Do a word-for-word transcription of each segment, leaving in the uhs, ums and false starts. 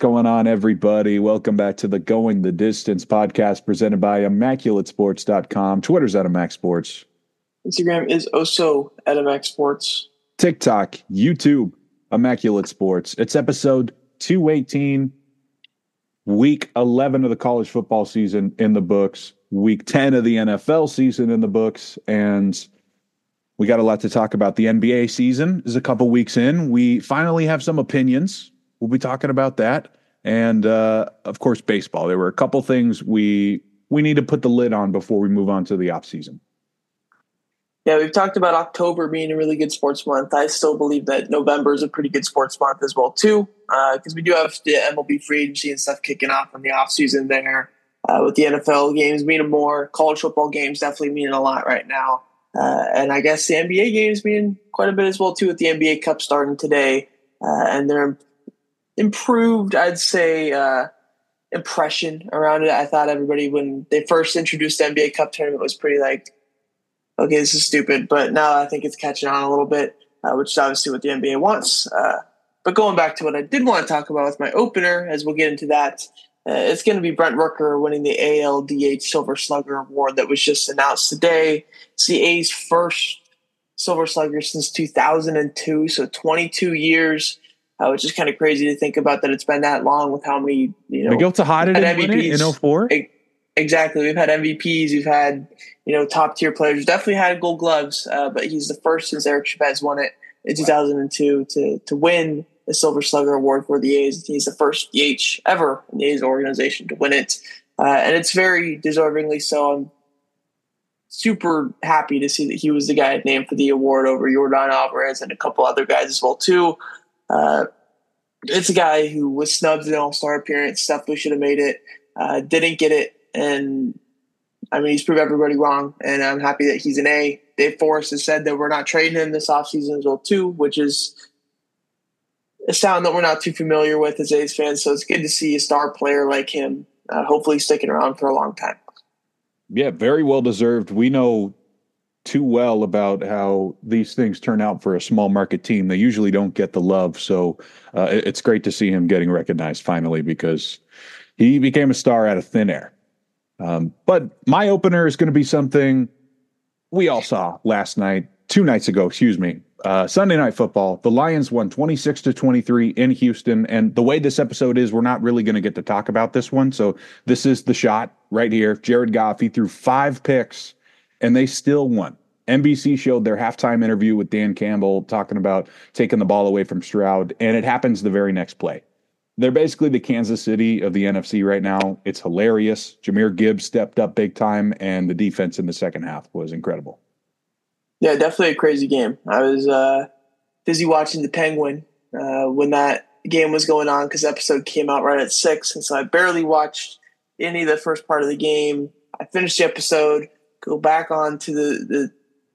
going on, everybody? Welcome back to the Going the Distance podcast presented by immaculate sports dot com. Twitter's at Immac Sports. Instagram is also at Immac Sports. TikTok, YouTube, Immaculate Sports. It's episode two eighteen, week eleven of the college football season in the books, week ten of the N F L season in the books, and we got a lot to talk about. The N B A season is a couple weeks in. We finally have some opinions. We'll be talking about that. And, uh, of course, baseball. There were a couple things we we need to put the lid on before we move on to the offseason. Yeah, we've talked about October being a really good sports month. I still believe that November is a pretty good sports month as well, too, because uh, we do have the M L B free agency and stuff kicking off in the offseason there, uh, with the N F L games meaning more. College football games definitely meaning a lot right now. Uh, and I guess the N B A games mean quite a bit as well, too, with the N B A Cup starting today. Uh, and they're improved, I'd say, uh, impression around it. I thought everybody, when they first introduced the N B A Cup tournament, was pretty like, okay, this is stupid. But now I think it's catching on a little bit, uh, which is obviously what the N B A wants. Uh, but going back to what I did want to talk about with my opener, as we'll get into that, uh, it's going to be Brent Rooker winning the A L D H Silver Slugger Award that was just announced today. It's the A's first Silver Slugger since two thousand two, so twenty-two years. Uh, which is kind of crazy to think about that it's been that long with how many, you know, Miguel Tejada didn't win it in oh four? Exactly. We've had M V Ps. We've had, you know, top tier players. Definitely had gold gloves, uh, but he's the first since Eric Chavez won it in two thousand two to, to win the Silver Slugger Award for the A's. He's the first D H ever in the A's organization to win it. Uh, and it's very deservingly so. I'm super happy to see that he was the guy named for the award over Yordan Alvarez and a couple other guys as well, too. Uh, it's a guy who was snubbed in an all-star appearance, definitely should have made it, uh, didn't get it, and I mean, he's proved everybody wrong, and I'm happy that he's an A. Dave Forrest has said that we're not trading him this offseason as well, too, which is a sound that we're not too familiar with as A's fans, so it's good to see a star player like him uh, hopefully sticking around for a long time. Yeah, very well-deserved. We know too well about how these things turn out for a small market team. They usually don't get the love. So uh, it's great to see him getting recognized finally because he became a star out of thin air. Um, but my opener is going to be something we all saw last night, two nights ago, excuse me. Uh, Sunday Night Football. The Lions won twenty-six to twenty-three in Houston. And the way this episode is, we're not really going to get to talk about this one. So this is the shot right here. Jared Goff, he threw five picks and they still won. N B C showed their halftime interview with Dan Campbell talking about taking the ball away from Stroud, and it happens the very next play. They're basically the Kansas City of the N F C right now. It's hilarious. Jahmyr Gibbs stepped up big time, and the defense in the second half was incredible. Yeah, definitely a crazy game. I was uh, busy watching the Penguin uh, when that game was going on because the episode came out right at six, and so I barely watched any of the first part of the game. I finished the episode, go back on to the, the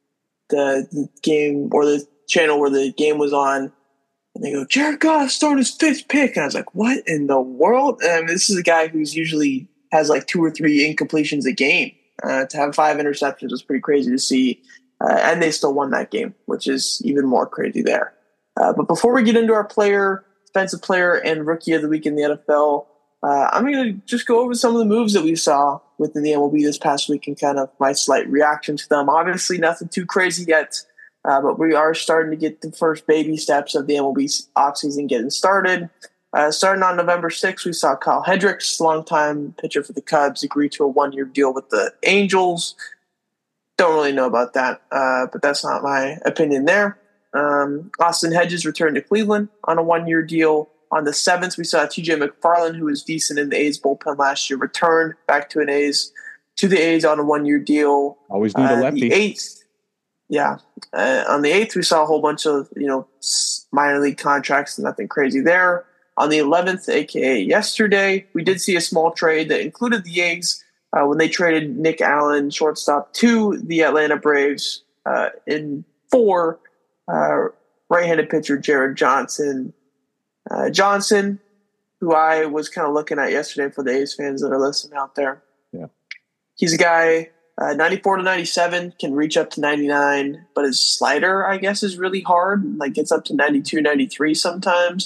the the game or the channel where the game was on, and they go, Jared Goff started his fifth pick. And I was like, what in the world? And I mean, this is a guy who's usually has like two or three incompletions a game. Uh, to have five interceptions was pretty crazy to see. Uh, and they still won that game, which is even more crazy there. Uh, but before we get into our player, defensive player, and rookie of the week in the N F L, uh, I'm going to just go over some of the moves that we saw within the M L B this past week and kind of my slight reaction to them. Obviously, nothing too crazy yet, uh, but we are starting to get the first baby steps of the M L B offseason getting started. Uh, starting on November sixth, we saw Kyle Hendricks, longtime pitcher for the Cubs, agree to a one-year deal with the Angels. Don't really know about that, uh, but that's not my opinion there. Um, Austin Hedges returned to Cleveland on a one-year deal. On the seventh, we saw T J McFarland, who was decent in the A's bullpen last year, return back to an A's to the A's on a one-year deal. Always need a lefty. Uh, the eighth, yeah. Uh, on the eighth, we saw a whole bunch of you know minor league contracts, nothing crazy there. On the eleventh, aka yesterday, we did see a small trade that included the A's uh, when they traded Nick Allen, shortstop, to the Atlanta Braves uh, in for uh, right-handed pitcher Jared Johnson. Uh, Johnson, who I was kind of looking at yesterday for the A's fans that are listening out there. Yeah, he's a guy, uh, ninety-four to ninety-seven, can reach up to ninety-nine, but his slider, I guess, is really hard. Like, gets up to ninety-two, ninety-three sometimes.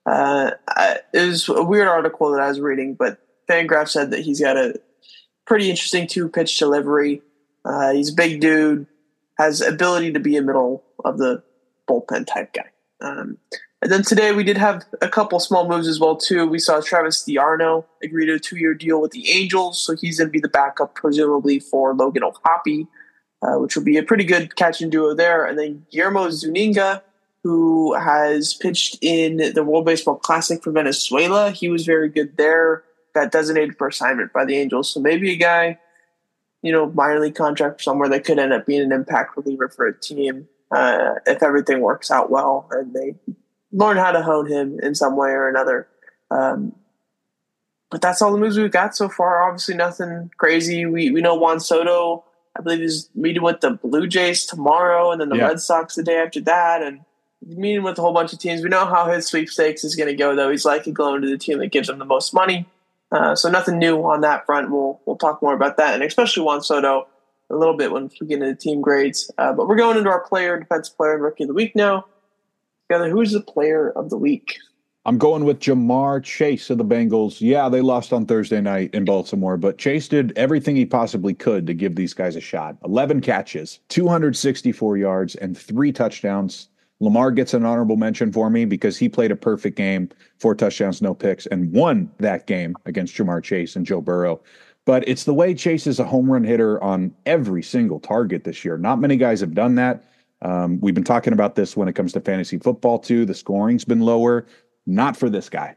Uh, I, it was a weird article that I was reading, but Fangraph said that he's got a pretty interesting two pitch delivery. Uh, he's a big dude, has ability to be a middle of the bullpen type guy. Um, and then today we did have a couple small moves as well too. We saw Travis d'Arnaud agree to a two-year deal with the Angels, so he's going to be the backup presumably for Logan O'Hoppe, uh, which will be a pretty good catching duo there. And then Guillermo Zuniga, who has pitched in the World Baseball Classic for Venezuela. He was very good there. Got designated for assignment by the Angels, so maybe a guy, you know, minor league contract somewhere that could end up being an impact reliever for a team uh, if everything works out well and they learn how to hone him in some way or another. Um, but that's all the moves we've got so far. Obviously, nothing crazy. We we know Juan Soto, I believe, is meeting with the Blue Jays tomorrow, and then the yeah. Red Sox the day after that, and he's meeting with a whole bunch of teams. We know how his sweepstakes is going to go, though. He's likely going to the team that gives him the most money. Uh, so nothing new on that front. We'll we'll talk more about that, and especially Juan Soto a little bit when we get into team grades. Uh, but we're going into our player, defensive player, and rookie of the week now. Together, who's the player of the week? I'm going with Ja'Marr Chase of the Bengals. Yeah, they lost on Thursday night in Baltimore, but Chase did everything he possibly could to give these guys a shot. eleven catches, two hundred sixty-four yards, and three touchdowns. Lamar gets an honorable mention for me because he played a perfect game, four touchdowns, no picks, and won that game against Ja'Marr Chase and Joe Burrow. But it's the way Chase is a home run hitter on every single target this year. Not many guys have done that. Um, we've been talking about this when it comes to fantasy football, too. The scoring's been lower. Not for this guy.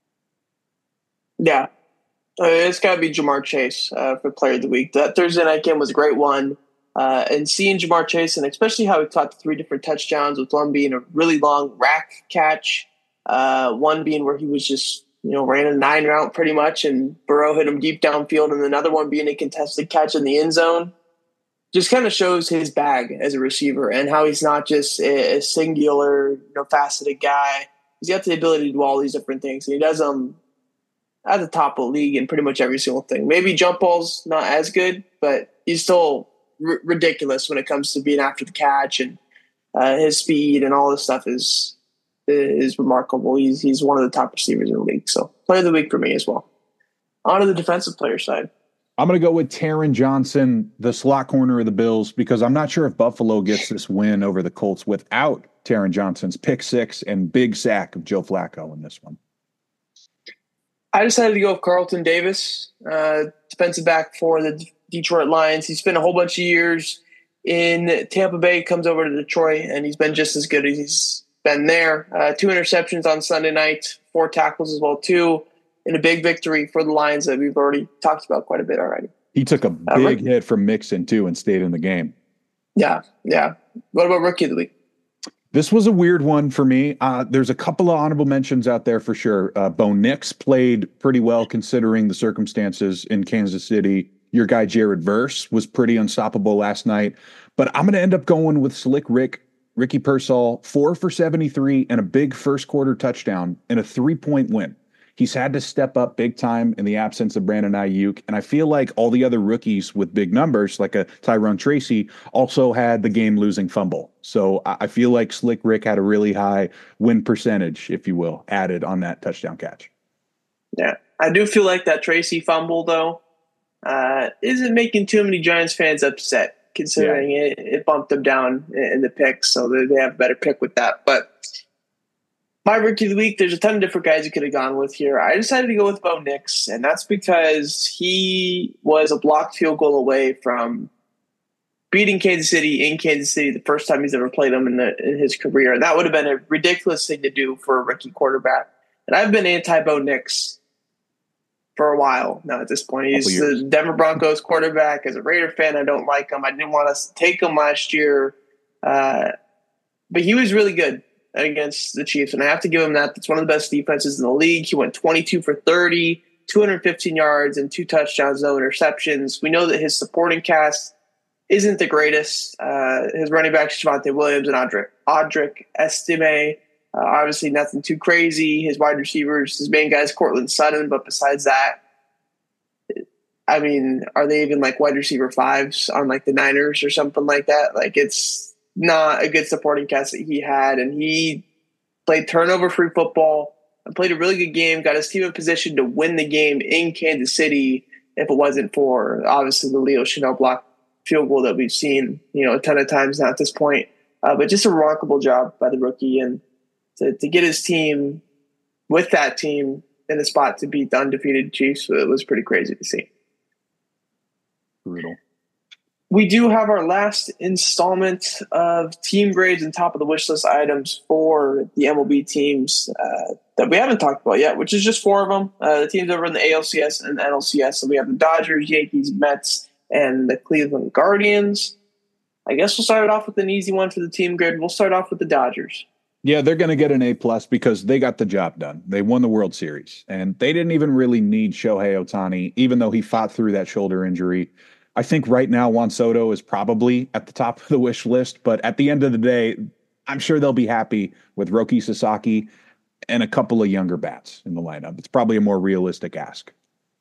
Yeah. Uh, it's got to be Ja'Marr Chase uh, for player of the week. That Thursday night game was a great one. Uh, and seeing Ja'Marr Chase, and especially how he caught the three different touchdowns, with one being a really long rack catch, uh, one being where he was just, you know, ran a nine route pretty much, and Burrow hit him deep downfield, and another one being a contested catch in the end zone, just kind of shows his bag as a receiver and how he's not just a, a singular, you know, faceted guy. He's got the ability to do all these different things, and he does them at the top of the league in pretty much every single thing. Maybe jump ball's not as good, but he's still r- ridiculous when it comes to being after the catch, and uh, his speed and all this stuff is is remarkable. He's he's one of the top receivers in the league. So player of the week for me as well. On to the defensive player side. I'm going to go with Taron Johnson, the slot corner of the Bills, because I'm not sure if Buffalo gets this win over the Colts without Taron Johnson's pick six and big sack of Joe Flacco in this one. I decided to go with Carlton Davis, uh, defensive back for the D- Detroit Lions. He spent a whole bunch of years in Tampa Bay, comes over to Detroit, and he's been just as good as he's been there. Uh, two interceptions on Sunday night, four tackles as well, too, and a big victory for the Lions that we've already talked about quite a bit already. He took a big uh, Rick- hit from Mixon, too, and stayed in the game. Yeah, yeah. What about Rookie of the Week? This was a weird one for me. Uh, there's a couple of honorable mentions out there for sure. Uh, Bo Nix played pretty well considering the circumstances in Kansas City. Your guy Jared Verse was pretty unstoppable last night. But I'm going to end up going with Slick Rick, Ricky Pearsall, four for seventy-three and a big first quarter touchdown and a three-point win. He's had to step up big time in the absence of Brandon Ayuk. And I feel like all the other rookies with big numbers, like a Tyrone Tracy, also had the game-losing fumble. So I feel like Slick Rick had a really high win percentage, if you will, added on that touchdown catch. Yeah, I do feel like that Tracy fumble, though, uh, isn't making too many Giants fans upset, considering yeah. it, it bumped them down in the picks, so they have a better pick with that. But my rookie of the week, there's a ton of different guys you could have gone with here. I decided to go with Bo Nix, and that's because he was a blocked field goal away from beating Kansas City in Kansas City the first time he's ever played them in, the, in his career. And that would have been a ridiculous thing to do for a rookie quarterback. And I've been anti-Bo Nix for a while now at this point. He's the Denver Broncos quarterback. As a Raider fan, I don't like him. I didn't want to take him last year. Uh, but he was really good against the Chiefs, and I have to give him that. That's one of the best defenses in the league. He went twenty-two for thirty, two hundred fifteen yards, and two touchdowns, no interceptions. We know that his supporting cast isn't the greatest. Uh, his running backs, Javonte Williams and Audric, Audric Estime, uh, obviously nothing too crazy. His wide receivers, his main guy is Cortland Sutton, but besides that, I mean, are they even like wide receiver fives on like the Niners or something like that? Like, it's not a good supporting cast that he had, and he played turnover-free football. played a really good game, got his team in position to win the game in Kansas City if it wasn't for, obviously, the Leo Chanel block field goal that we've seen, you know, a ton of times now at this point. Uh, but just a remarkable job by the rookie. And to, to get his team with that team in the spot to beat the undefeated Chiefs, it was pretty crazy to see. Brutal. We do have our last installment of team grades and top of the wish list items for the M L B teams uh, that we haven't talked about yet, which is just four of them. Uh, the teams over in the A L C S and the N L C S. So we have the Dodgers, Yankees, Mets, and the Cleveland Guardians. I guess we'll start it off with an easy one for the team grade. We'll start off with the Dodgers. Yeah, they're going to get an A plus because they got the job done. They won the World Series, and they didn't even really need Shohei Ohtani, even though he fought through that shoulder injury. I think right now Juan Soto is probably at the top of the wish list, but at the end of the day, I'm sure they'll be happy with Roki Sasaki and a couple of younger bats in the lineup. It's probably a more realistic ask.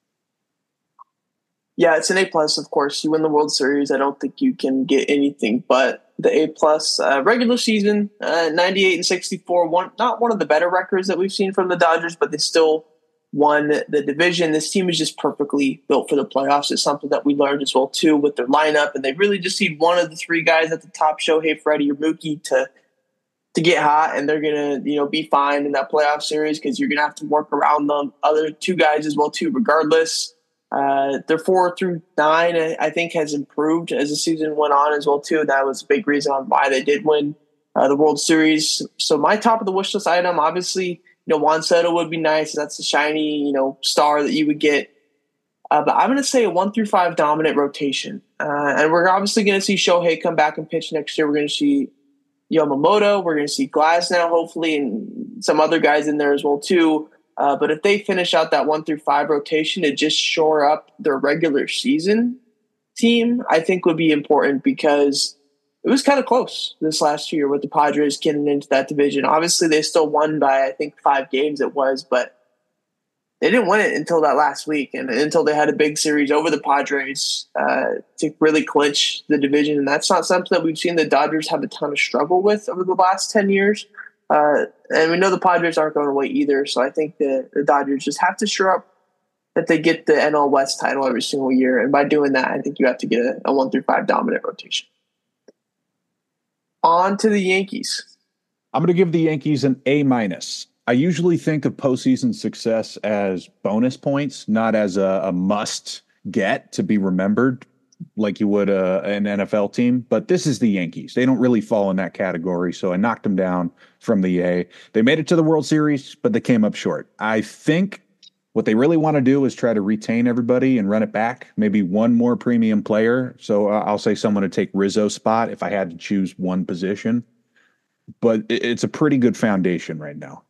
Yeah, it's an A plus, of course. You win the World Series. I don't think you can get anything but the A plus. Uh, regular season, uh, ninety-eight and sixty-four. One, not one of the better records that we've seen from the Dodgers, but they still won the division. This team is just perfectly built for the playoffs. It's something that we learned as well, too, with their lineup. And they really just need one of the three guys at the top, Shohei, Freddie, or Mookie, to to get hot, and they're going to, you know, be fine in that playoff series because you're going to have to work around them. Other two guys as well, too, regardless. Uh, their four through nine, I think, has improved as the season went on as well, too. That was a big reason on why they did win uh, the World Series. So my top of the wish list item, obviously, you know, Juan Soto would be nice. That's the shiny, you know, star that you would get. Uh, but I'm going to say a one through five dominant rotation. Uh, and we're obviously going to see Shohei come back and pitch next year. We're going to see Yamamoto. We're going to see Glasnow, hopefully, and some other guys in there as well, too. Uh, but if they finish out that one through five rotation to just shore up their regular season team, I think would be important because it was kind of close this last year with the Padres getting into that division. Obviously, they still won by, I think, five games it was, but they didn't win it until that last week and until they had a big series over the Padres uh, to really clinch the division. And that's not something that we've seen the Dodgers have a ton of struggle with over the last ten years. Uh, and we know the Padres aren't going away either. So I think the, the Dodgers just have to shore up that they get the N L West title every single year. And by doing that, I think you have to get a, a one through five dominant rotation. On to the Yankees. I'm going to give the Yankees an A minus. I usually think of postseason success as bonus points, not as a, a must get to be remembered like you would a, an N F L team. But this is the Yankees. They don't really fall in that category. So I knocked them down from the A. They made it to the World Series, but they came up short. I think what they really want to do is try to retain everybody and run it back. Maybe one more premium player. So uh, I'll say someone to take Rizzo's spot if I had to choose one position. But it, it's a pretty good foundation right now.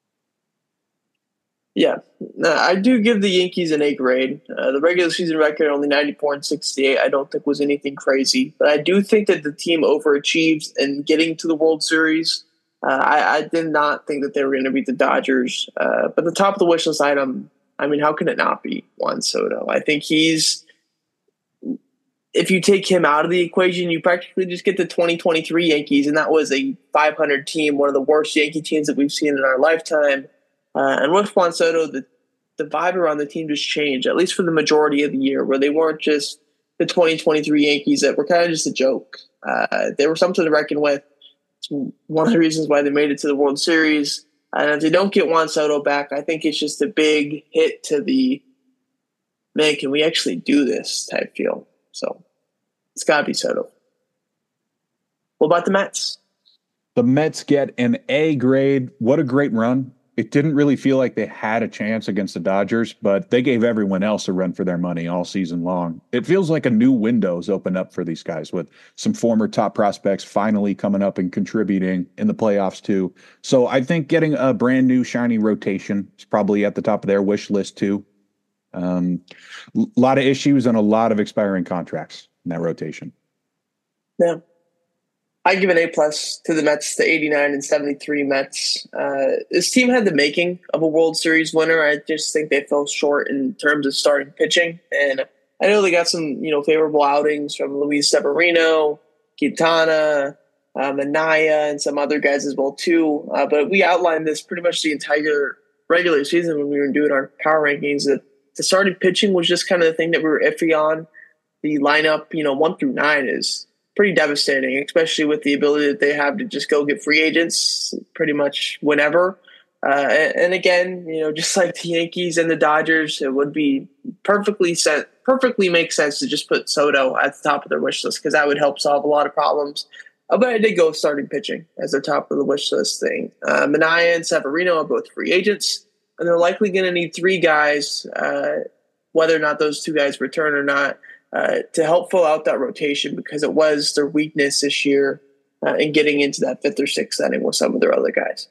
Yeah, I do give the Yankees an A grade. Uh, the regular season record, only ninety-four and sixty-eight, I don't think was anything crazy. But I do think that the team overachieved in getting to the World Series. Uh, I, I did not think that they were going to beat the Dodgers. Uh, but the top of the wish list item, I mean, how can it not be Juan Soto? I think he's, if you take him out of the equation, you practically just get the twenty twenty-three Yankees, and that was a five hundred team, one of the worst Yankee teams that we've seen in our lifetime. Uh, and with Juan Soto, the, the vibe around the team just changed, at least for the majority of the year, where they weren't just the twenty twenty-three Yankees that were kind of just a joke. Uh, they were something to reckon with. It's one of the reasons why they made it to the World Series. And if they don't get Juan Soto back, I think it's just a big hit to the, man, can we actually do this type feel. So it's got to be Soto. What about the Mets? The Mets get an A grade. What a great run. It didn't really feel like they had a chance against the Dodgers, but they gave everyone else a run for their money all season long. It feels like a new window's opened up for these guys with some former top prospects finally coming up and contributing in the playoffs too. So I think getting a brand new shiny rotation is probably at the top of their wish list too. Um, a lot of issues and a lot of expiring contracts in that rotation. Yeah. I give an A plus to the Mets, the eighty-nine and seventy-three Mets. Uh, this team had the making of a World Series winner. I just think they fell short in terms of starting pitching. And I know they got some, you know, favorable outings from Luis Severino, Quintana, uh, Manaya, and some other guys as well too. Uh, but we outlined this pretty much the entire regular season when we were doing our power rankings that the starting pitching was just kind of the thing that we were iffy on. The lineup, you know, one through nine is pretty devastating, especially with the ability that they have to just go get free agents pretty much whenever. Uh, and, and again, you know, just like the Yankees and the Dodgers, it would be perfectly set, perfectly make sense to just put Soto at the top of their wish list because that would help solve a lot of problems. Uh, but I did go starting pitching as the top of the wish list thing. Uh, Minaya and Severino are both free agents, and they're likely going to need three guys, uh, whether or not those two guys return or not, uh, to help fill out that rotation because it was their weakness this year uh, in getting into that fifth or sixth inning with some of their other guys.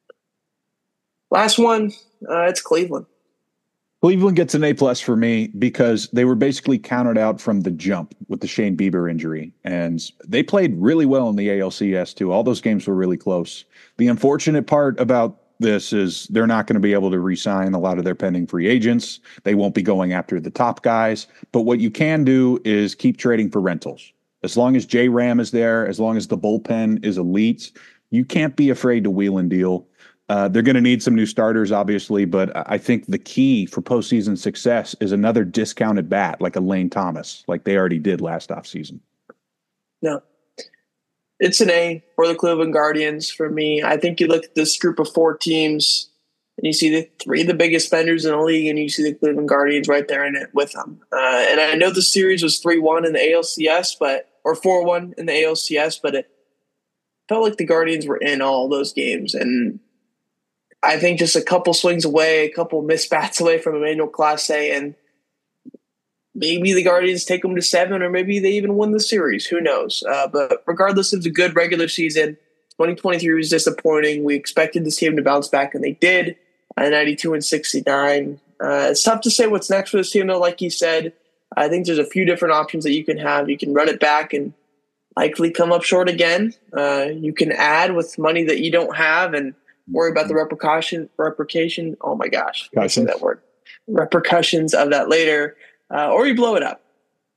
Last one, uh, it's Cleveland. Cleveland gets an A plus for me because they were basically counted out from the jump with the Shane Bieber injury. And they played really well in the A L C S too. All those games were really close. The unfortunate part about this is they're not going to be able to re-sign a lot of their pending free agents. They won't be going after the top guys. But what you can do is keep trading for rentals. As long as J Ram is there, as long as the bullpen is elite, you can't be afraid to wheel and deal. Uh, they're going to need some new starters, obviously, but I think the key for postseason success is another discounted bat like a Lane Thomas, like they already did last offseason. No. It's an A for the Cleveland Guardians for me. I think you look at this group of four teams and you see the three of the biggest spenders in the league, and you see the Cleveland Guardians right there in it with them. Uh, and I know the series was three one in the A L C S, but or four one in the A L C S, but it felt like the Guardians were in all those games. And I think just a couple swings away, a couple missed bats away from Emmanuel Clase, and maybe the Guardians take them to seven, or maybe they even win the series. Who knows? Uh, but regardless, it was a good regular season. twenty twenty-three was disappointing. We expected this team to bounce back, and they did. Uh, ninety-two and sixty-nine. Uh, it's tough to say what's next for this team, though. Like you said, I think there's a few different options that you can have. You can run it back and likely come up short again. Uh, you can add with money that you don't have and worry about the repercussion, repercussion. Oh my gosh, I say that word. Repercussions of that later, uh, or you blow it up.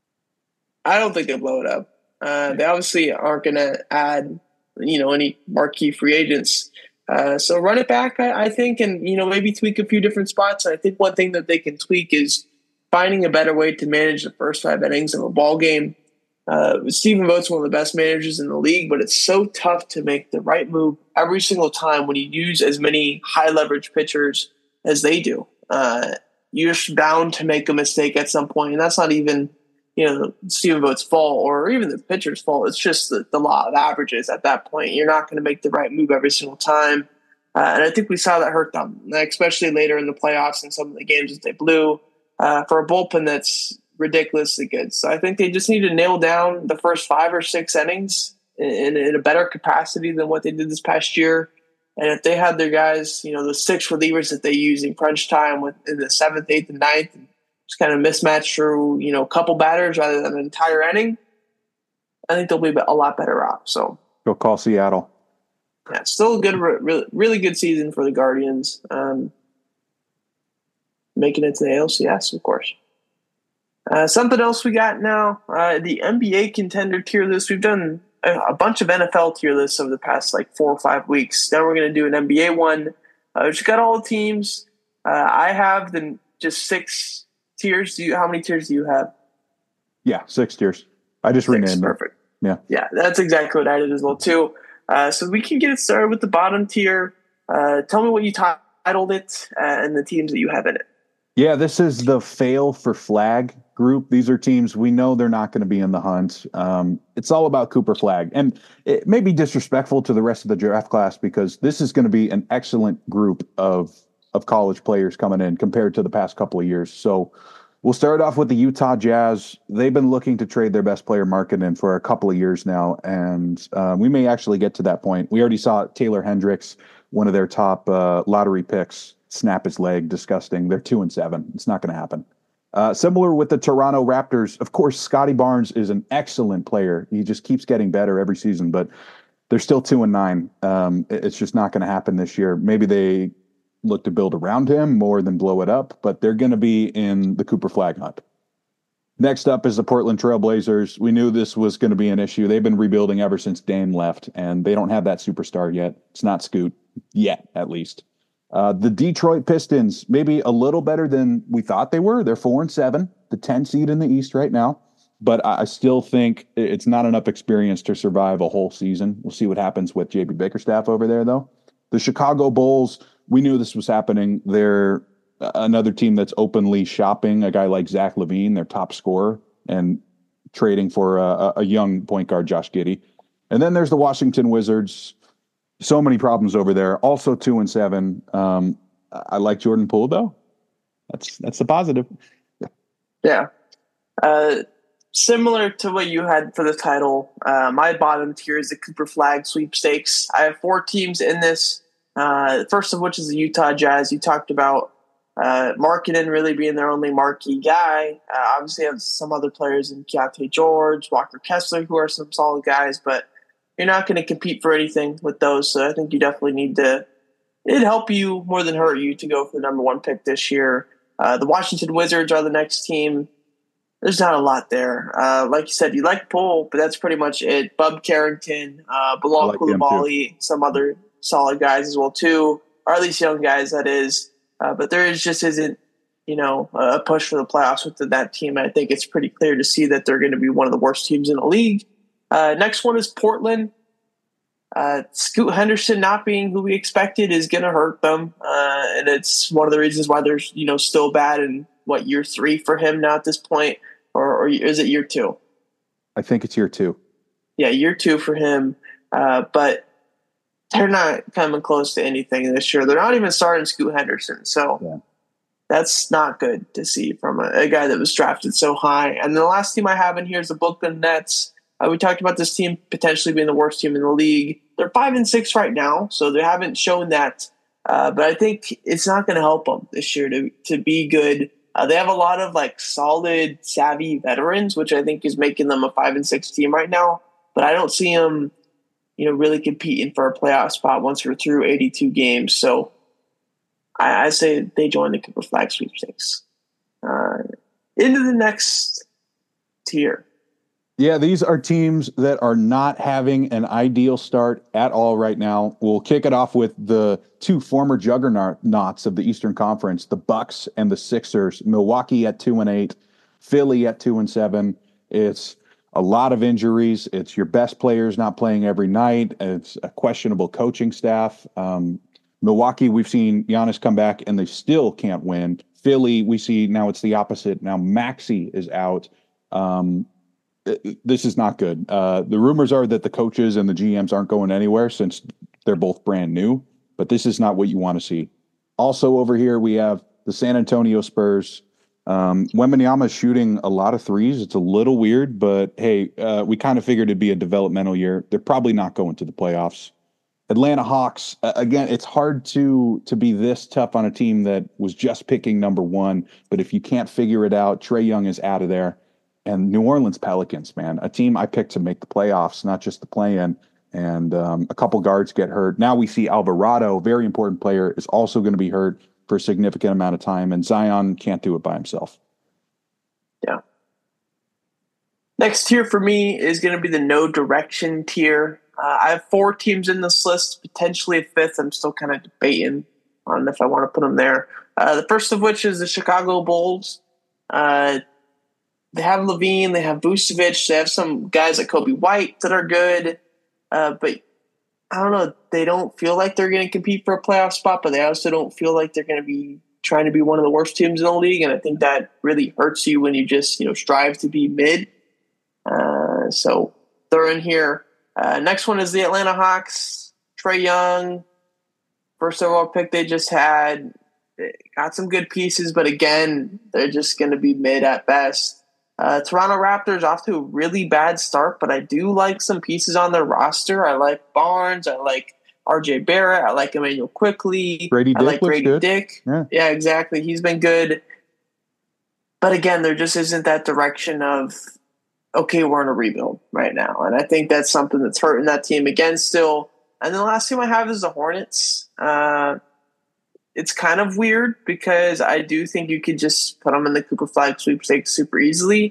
I don't think they blow it up. Uh, they obviously aren't going to add, you know, any marquee free agents. Uh, so run it back, I, I think, and you know maybe tweak a few different spots. I think one thing that they can tweak is finding a better way to manage the first five innings of a ball game. Uh, Stephen Vogt's one of the best managers in the league, but it's so tough to make the right move every single time when you use as many high leverage pitchers as they do. Uh, you're just bound to make a mistake at some point, and that's not even, you know, Stephen Vogt's fault or even the pitcher's fault. It's just the, the law of averages at that point. You're not going to make the right move every single time, uh, and I think we saw that hurt them, especially later in the playoffs and some of the games that they blew uh, for a bullpen that's ridiculously good. So I think they just need to nail down the first five or six innings in, in a better capacity than what they did this past year. And if they had their guys, you know, the six relievers that they use in crunch time with in the seventh, eighth, and ninth, and just kind of mismatch through, you know, a couple batters rather than an entire inning, I think they'll be a lot better off. So go call Seattle. Yeah, still a good, really, really good season for the Guardians. Um, making it to the A L C S, of course. Uh, something else we got now, uh, the N B A contender tier list. We've done a, a bunch of N F L tier lists over the past like four or five weeks. Now we're going to do an N B A one. Uh, we've got all the teams. Uh, I have the just six tiers. Do you? How many tiers do you have? Yeah, six tiers. I just six, renamed them. Perfect. Yeah, yeah, that's exactly what I did as well too. Uh, so we can get it started with the bottom tier. Uh, tell me what you titled it uh, and the teams that you have in it. Yeah, this is the fail for flag group. These are teams we know they're not going to be in the hunt. Um, it's all about Cooper Flag. And it may be disrespectful to the rest of the draft class because this is going to be an excellent group of, of college players coming in compared to the past couple of years. So we'll start off with the Utah Jazz. They've been looking to trade their best player Markkanen for a couple of years now, and uh, we may actually get to that point. We already saw Taylor Hendricks, one of their top uh, lottery picks, snap his leg. Disgusting. They're two and seven. It's not going to happen. Uh, similar with the Toronto Raptors. Of course, Scotty Barnes is an excellent player. He just keeps getting better every season, but they're still two and nine. Um, it's just not going to happen this year. Maybe they look to build around him more than blow it up, but they're going to be in the Cooper Flag hunt. Next up is the Portland Trail Blazers. We knew this was going to be an issue. They've been rebuilding ever since Dame left, and they don't have that superstar yet. It's not Scoot yet, at least. Uh, the Detroit Pistons, maybe a little better than we thought they were. They're four and seven, the ten seed in the East right now. But I still think it's not enough experience to survive a whole season. We'll see what happens with J B Bickerstaff over there, though. The Chicago Bulls, we knew this was happening. They're another team that's openly shopping a guy like Zach LaVine, their top scorer, and trading for a, a young point guard, Josh Giddey. And then there's the Washington Wizards. So many problems over there. Also two and seven. Um, I like Jordan Poole, though. That's that's the positive. Yeah. Uh, similar to what you had for the title, uh, my bottom tier is the Cooper Flag sweepstakes. I have four teams in this. Uh, first of which is the Utah Jazz. You talked about uh, Markkanen really being their only marquee guy. Uh, obviously, have some other players in Keontae George, Walker Kessler, who are some solid guys, but you're not going to compete for anything with those. So I think you definitely need to. It'd help you more than hurt you to go for the number one pick this year. Uh, the Washington Wizards are the next team. There's not a lot there. Uh, like you said, you like Poole, but that's pretty much it. Bub Carrington, uh, Bilal like Coulibaly, some other solid guys as well too, or at least young guys, that is. Uh, but there is just isn't, you know, a push for the playoffs with that team. I think it's pretty clear to see that they're going to be one of the worst teams in the league. Uh, next one is Portland. Uh, Scoot Henderson not being who we expected is going to hurt them, uh, and it's one of the reasons why they're you know still bad in what year three for him now at this point, or, or is it year two? I think it's year two. Yeah, year two for him, uh, but they're not coming close to anything this year. They're not even starting Scoot Henderson, so yeah. That's not good to see from a, a guy that was drafted so high. And the last team I have in here is the Brooklyn Nets. Uh, we talked about this team potentially being the worst team in the league. They're five and six right now, so they haven't shown that. Uh, but I think it's not going to help them this year to to be good. Uh, they have a lot of like solid, savvy veterans, which I think is making them a five and six team right now. But I don't see them, you know, really competing for a playoff spot once we're through eighty-two games. So I, I say they join the Cooper Flag sweepstakes. Uh, into the next tier. Yeah, these are teams that are not having an ideal start at all right now. We'll kick it off with the two former juggernauts of the Eastern Conference, the Bucks and the Sixers. Milwaukee at two and eight, Philly at two and seven. It's a lot of injuries. It's your best players not playing every night. It's a questionable coaching staff. Um, Milwaukee, we've seen Giannis come back and they still can't win. Philly, we see now it's the opposite. Now Maxey is out. Um, This is not good. Uh, the rumors are that the coaches and the G Ms aren't going anywhere since they're both brand new, but this is not what you want to see. Also over here, we have the San Antonio Spurs. Um, Wembanyama is shooting a lot of threes. It's a little weird, but hey, uh, we kind of figured it'd be a developmental year. They're probably not going to the playoffs. Atlanta Hawks, uh, again, it's hard to to be this tough on a team that was just picking number one, but if you can't figure it out, Trae Young is out of there. And New Orleans Pelicans, man, a team I picked to make the playoffs, not just the play-in. And um, a couple guards get hurt. Now we see Alvarado, very important player, is also going to be hurt for a significant amount of time. And Zion can't do it by himself. Yeah. Next tier for me is going to be the no direction tier. Uh, I have four teams in this list, potentially a fifth. I'm still kind of debating on if I want to put them there. Uh, the first of which is the Chicago Bulls. Uh, They have Levine, they have Vucevic, they have some guys like Kobe White that are good, uh, but I don't know. They don't feel like they're going to compete for a playoff spot, but they also don't feel like they're going to be trying to be one of the worst teams in the league, and I think that really hurts you when you just you know strive to be mid. Uh, so they're in here. Uh, next one is the Atlanta Hawks. Trae Young, first overall pick they just had, they got some good pieces, but again, they're just going to be mid at best. Uh, Toronto Raptors off to a really bad start, but I do like some pieces on their roster. I like Barnes. I like R J Barrett. I like Emmanuel Quickley. Grady I Dick like Grady good. Dick. Yeah. yeah, exactly. He's been good. But again, there just isn't that direction of, okay, we're in a rebuild right now. And I think that's something that's hurting that team again still. And then the last team I have is the Hornets. Uh, It's kind of weird because I do think you could just put them in the Cooper Flag sweepstakes super easily.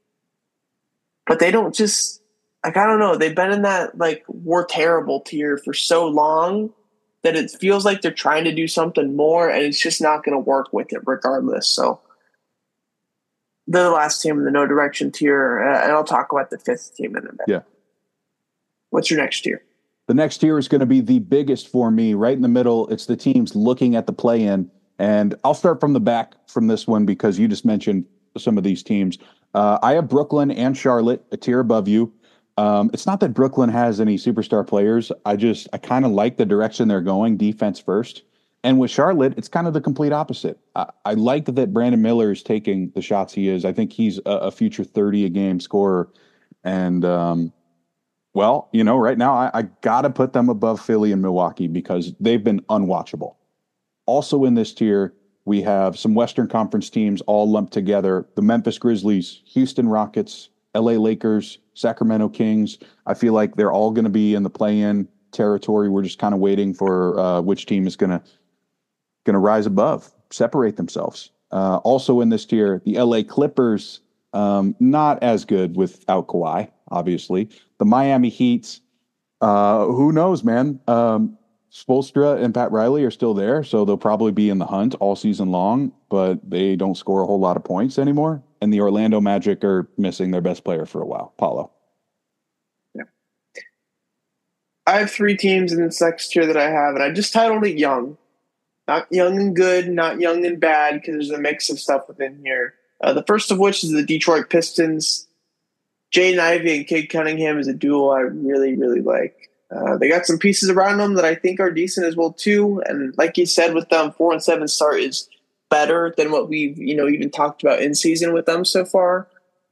But they don't just, like, I don't know. They've been in that, like, we're terrible tier for so long that it feels like they're trying to do something more, and it's just not going to work with it regardless. So they're the last team in the no direction tier, uh, and I'll talk about the fifth team in a minute. Yeah. What's your next tier? The next tier is going to be the biggest for me, right in the middle. It's the teams looking at the play-in, and I'll start from the back from this one because you just mentioned some of these teams. Uh, I have Brooklyn and Charlotte a tier above you. Um, it's not that Brooklyn has any superstar players. I just, I kind of like the direction they're going, defense first. And with Charlotte, it's kind of the complete opposite. I, I like that Brandon Miller is taking the shots he is. I think he's a, a future thirty a game scorer. And, um, well, you know, right now I, I got to put them above Philly and Milwaukee because they've been unwatchable. Also in this tier, we have some Western Conference teams all lumped together. The Memphis Grizzlies, Houston Rockets, L A Lakers, Sacramento Kings. I feel like they're all going to be in the play-in territory. We're just kind of waiting for uh, which team is going to going to rise above, separate themselves. Uh, also in this tier, the L A Clippers, um, not as good without Kawhi, obviously. The Miami Heat, uh, who knows, man? Um, Spoelstra and Pat Riley are still there, so they'll probably be in the hunt all season long, but they don't score a whole lot of points anymore. And the Orlando Magic are missing their best player for a while, Paulo. Yeah. I have three teams in this next tier that I have, and I just titled it Young. Not young and good, not young and bad, because there's a mix of stuff within here. Uh, the first of which is the Detroit Pistons. Jaden Ivey and Cade Cunningham is a duo I really, really like. Uh, they got some pieces around them that I think are decent as well too. And like you said, with them, four and seven start is better than what we've you know even talked about in season with them so far.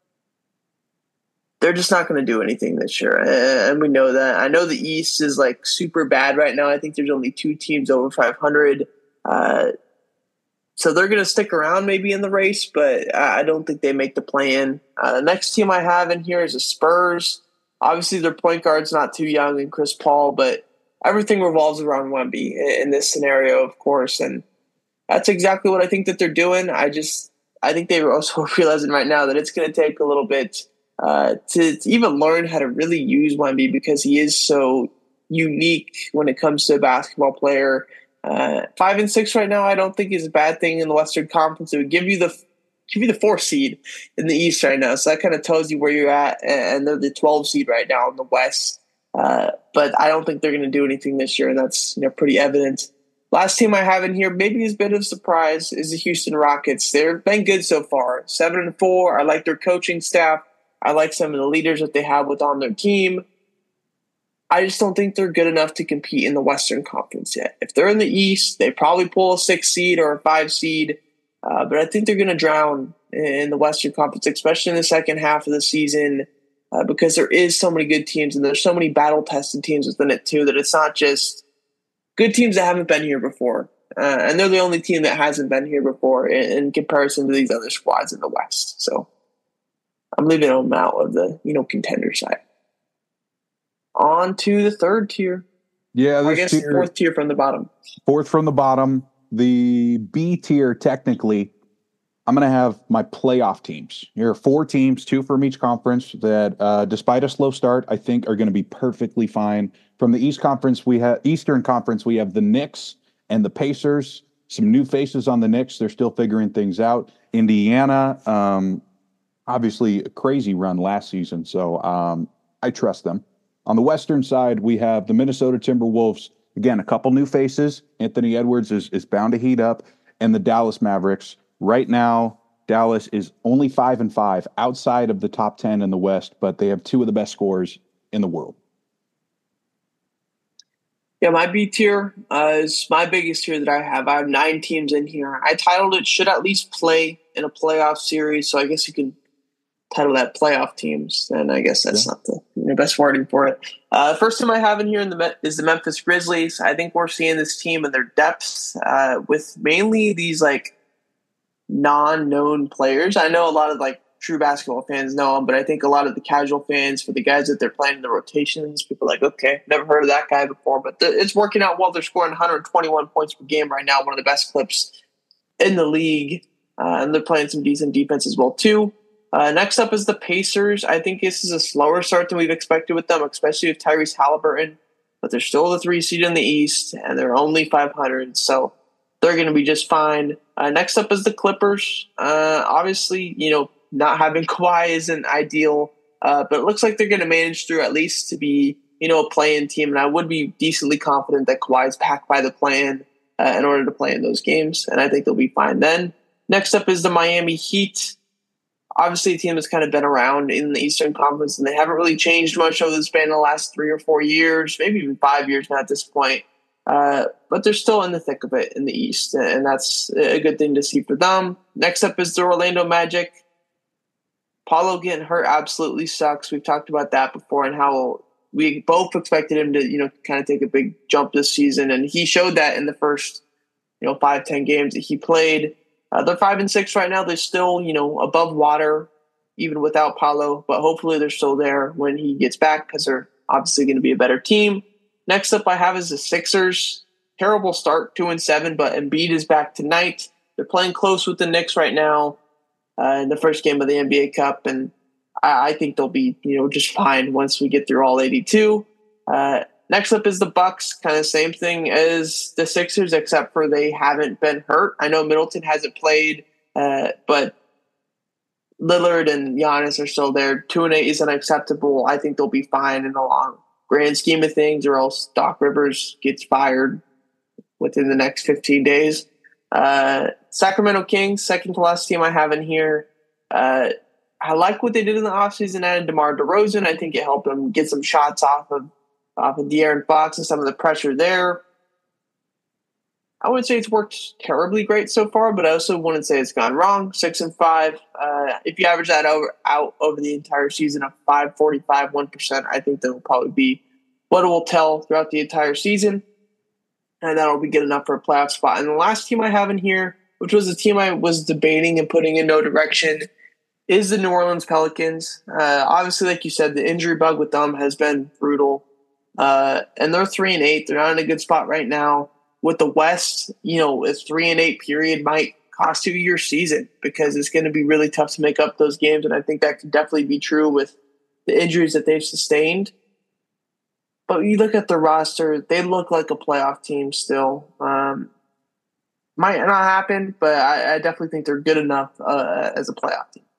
They're just not going to do anything this year, and we know that. I know the East is like super bad right now. I think there's only two teams over five hundred, uh, so they're going to stick around maybe in the race, but I don't think they make the play-in. Uh, the next team I have in here is the Spurs. Obviously, their point guard's not too young and Chris Paul, but everything revolves around Wemby in this scenario, of course, and that's exactly what I think that they're doing. I just I think they're also realizing right now that it's going to take a little bit uh, to, to even learn how to really use Wemby because he is so unique when it comes to a basketball player. Uh, five and six right now, I don't think is a bad thing in the Western Conference. It would give you the give you the fourth seed in the East right now, so that kind of tells you where you're at. And they're the twelve seed right now in the West. Uh, but I don't think they're going to do anything this year, and that's you know pretty evident. Last team I have in here, maybe is a bit of a surprise, is the Houston Rockets. They've been good so far, seven and four. I like their coaching staff. I like some of the leaders that they have with on their team. I just don't think they're good enough to compete in the Western Conference yet. If they're in the East, they probably pull a six seed or a five seed. Uh, but I think they're going to drown in the Western Conference, especially in the second half of the season, uh, because there is so many good teams and there's so many battle-tested teams within it too that it's not just good teams that haven't been here before. Uh, and they're the only team that hasn't been here before in, in comparison to these other squads in the West. So I'm leaving them out of the you know contender side. On to the third tier. Yeah, I guess tier, fourth tier from the bottom. Fourth from the bottom. The B tier, technically, I'm going to have my playoff teams. Here are four teams, two from each conference that, uh, despite a slow start, I think are going to be perfectly fine. From the East Conference, we have Eastern Conference, we have the Knicks and the Pacers. Some new faces on the Knicks. They're still figuring things out. Indiana, um, obviously a crazy run last season, so um, I trust them. On the Western side, we have the Minnesota Timberwolves. Again, a couple new faces. Anthony Edwards is, is bound to heat up. And the Dallas Mavericks. Right now, Dallas is only five and five outside of the top ten in the West, but they have two of the best scorers in the world. Yeah, my B tier uh, is my biggest tier that I have. I have nine teams in here. I titled it should at least play in a playoff series, so I guess you can title that playoff teams, and I guess that's yeah. not the you know, best wording for it. Uh, first team I have in here in the is the Memphis Grizzlies. I think we're seeing this team and their depths uh, with mainly these like non-known players. I know a lot of like true basketball fans know them, but I think a lot of the casual fans, for the guys that they're playing in the rotations, people are like, okay, never heard of that guy before, but th- it's working out well. They're scoring one hundred twenty-one points per game right now, one of the best clips in the league, uh, and they're playing some decent defense as well too. Uh, next up is the Pacers. I think this is a slower start than we've expected with them, especially with Tyrese Halliburton. but they're still the three seed in the East, and they're only five hundred, so they're going to be just fine. Uh, next up is the Clippers. Uh, obviously, you know, not having Kawhi isn't ideal, uh, but it looks like they're going to manage through at least to be, you know, a play-in team, and I would be decently confident that Kawhi's back by the play-in uh, in order to play in those games, and I think they'll be fine then. Next up is the Miami Heat. Obviously, a team that's kind of been around in the Eastern Conference, and they haven't really changed much over the span of the last three or four years, maybe even five years now at this point. Uh, but they're still in the thick of it in the East, and that's a good thing to see for them. Next up is the Orlando Magic. Paulo getting hurt absolutely sucks. We've talked about that before and how we both expected him to, you know, kind of take a big jump this season, and he showed that in the first, you know, five, ten games that he played. Uh, they're five and six right now. They're still, you know, above water, even without Paulo, but hopefully they're still there when he gets back because they're obviously going to be a better team. Next up I have is the Sixers. Terrible start, two and seven, but Embiid is back tonight. They're playing close with the Knicks right now uh, in the first game of the N B A Cup, and I, I think they'll be, you know, just fine once we get through all eighty-two. Uh, next up is the Bucks, kind of same thing as the Sixers, except for they haven't been hurt. I know Middleton hasn't played, uh, but Lillard and Giannis are still there. Two and eight is unacceptable. I think they'll be fine in the long grand scheme of things, or else Doc Rivers gets fired within the next fifteen days. Uh, Sacramento Kings, second to last team I have in here. Uh, I like what they did in the offseason. Added DeMar DeRozan. I think it helped them get some shots off of off of De'Aaron Fox and some of the pressure there. I wouldn't say it's worked terribly great so far, but I also wouldn't say it's gone wrong. Six and five. Uh, if you average that over, out over the entire season of five forty-five, one percent, I think that will probably be what it will tell throughout the entire season. And that'll be good enough for a playoff spot. And the last team I have in here, which was a team I was debating and putting in no direction, is the New Orleans Pelicans. Uh, obviously, like you said, the injury bug with them has been brutal. Uh, and they're three and eight. They're not in a good spot right now. With the West, you know, a three and eight period might cost you your season because it's going to be really tough to make up those games. And I think that could definitely be true with the injuries that they've sustained. But you look at the roster, they look like a playoff team still. Um, might not happen, but I, I definitely think they're good enough uh, as a playoff team.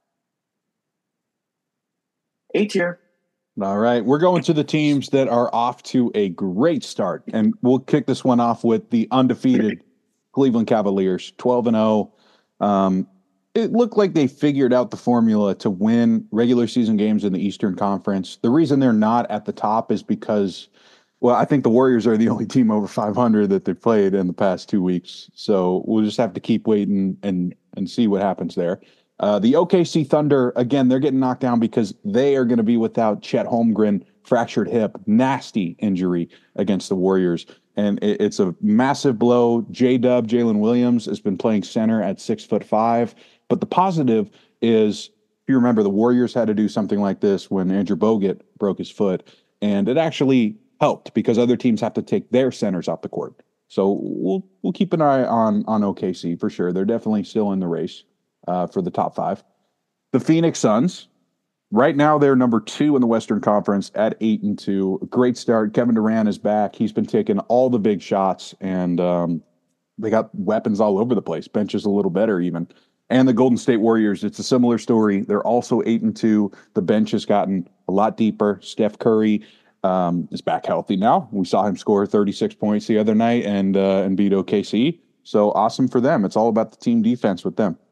A tier. All right. We're going to the teams that are off to a great start. And we'll kick this one off with the undefeated Cleveland Cavaliers, twelve and oh. Um, it looked like they figured out the formula to win regular season games in the Eastern Conference. The reason they're not at the top is because, well, I think the Warriors are the only team over five hundred that they've played in the past two weeks. So we'll just have to keep waiting and, and see what happens there. Uh, the O K C Thunder, again, they're getting knocked down because they are going to be without Chet Holmgren, fractured hip, nasty injury against the Warriors. And it, it's a massive blow. J-Dub, Jalen Williams, has been playing center at six foot five. But the positive is, if you remember, the Warriors had to do something like this when Andrew Bogut broke his foot. And it actually helped because other teams have to take their centers off the court. So we'll we'll keep an eye on, on O K C for sure. They're definitely still in the race. Uh, for the top five. The Phoenix Suns, right now they're number two in the Western Conference at eight and two. Great start. Kevin Durant is back. He's been taking all the big shots, and um, they got weapons all over the place. Bench is a little better even. And the Golden State Warriors, it's a similar story. They're also eight and two. The bench has gotten a lot deeper. Steph Curry um, is back healthy now. We saw him score thirty-six points the other night and uh, and beat O K C. So awesome for them. It's all about the team defense with them.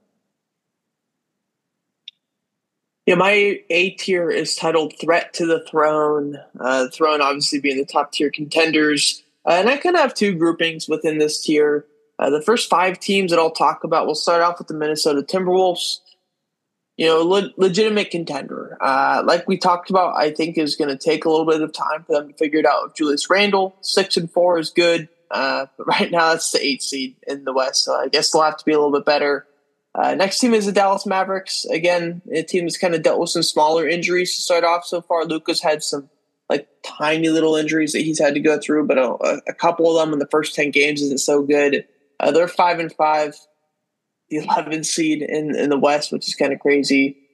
Yeah, my A tier is titled Threat to the Throne. Uh, the Throne obviously being the top tier contenders. Uh, and I kind of have two groupings within this tier. Uh, the first five teams that I'll talk about, we'll start off with the Minnesota Timberwolves. You know, le- legitimate contender. Uh, like we talked about, I think is going to take a little bit of time for them to figure it out with Julius Randle. Six and four is good. Uh, but right now that's the eighth seed in the West. So I guess they'll have to be a little bit better. Uh, next team is the Dallas Mavericks. Again, a team that's kind of dealt with some smaller injuries to start off so far. Luka's had some like tiny little injuries that he's had to go through, but a, a couple of them in the first ten games isn't so good. Uh, they're five and five, the eleventh seed in, in the West, which is kind of crazy.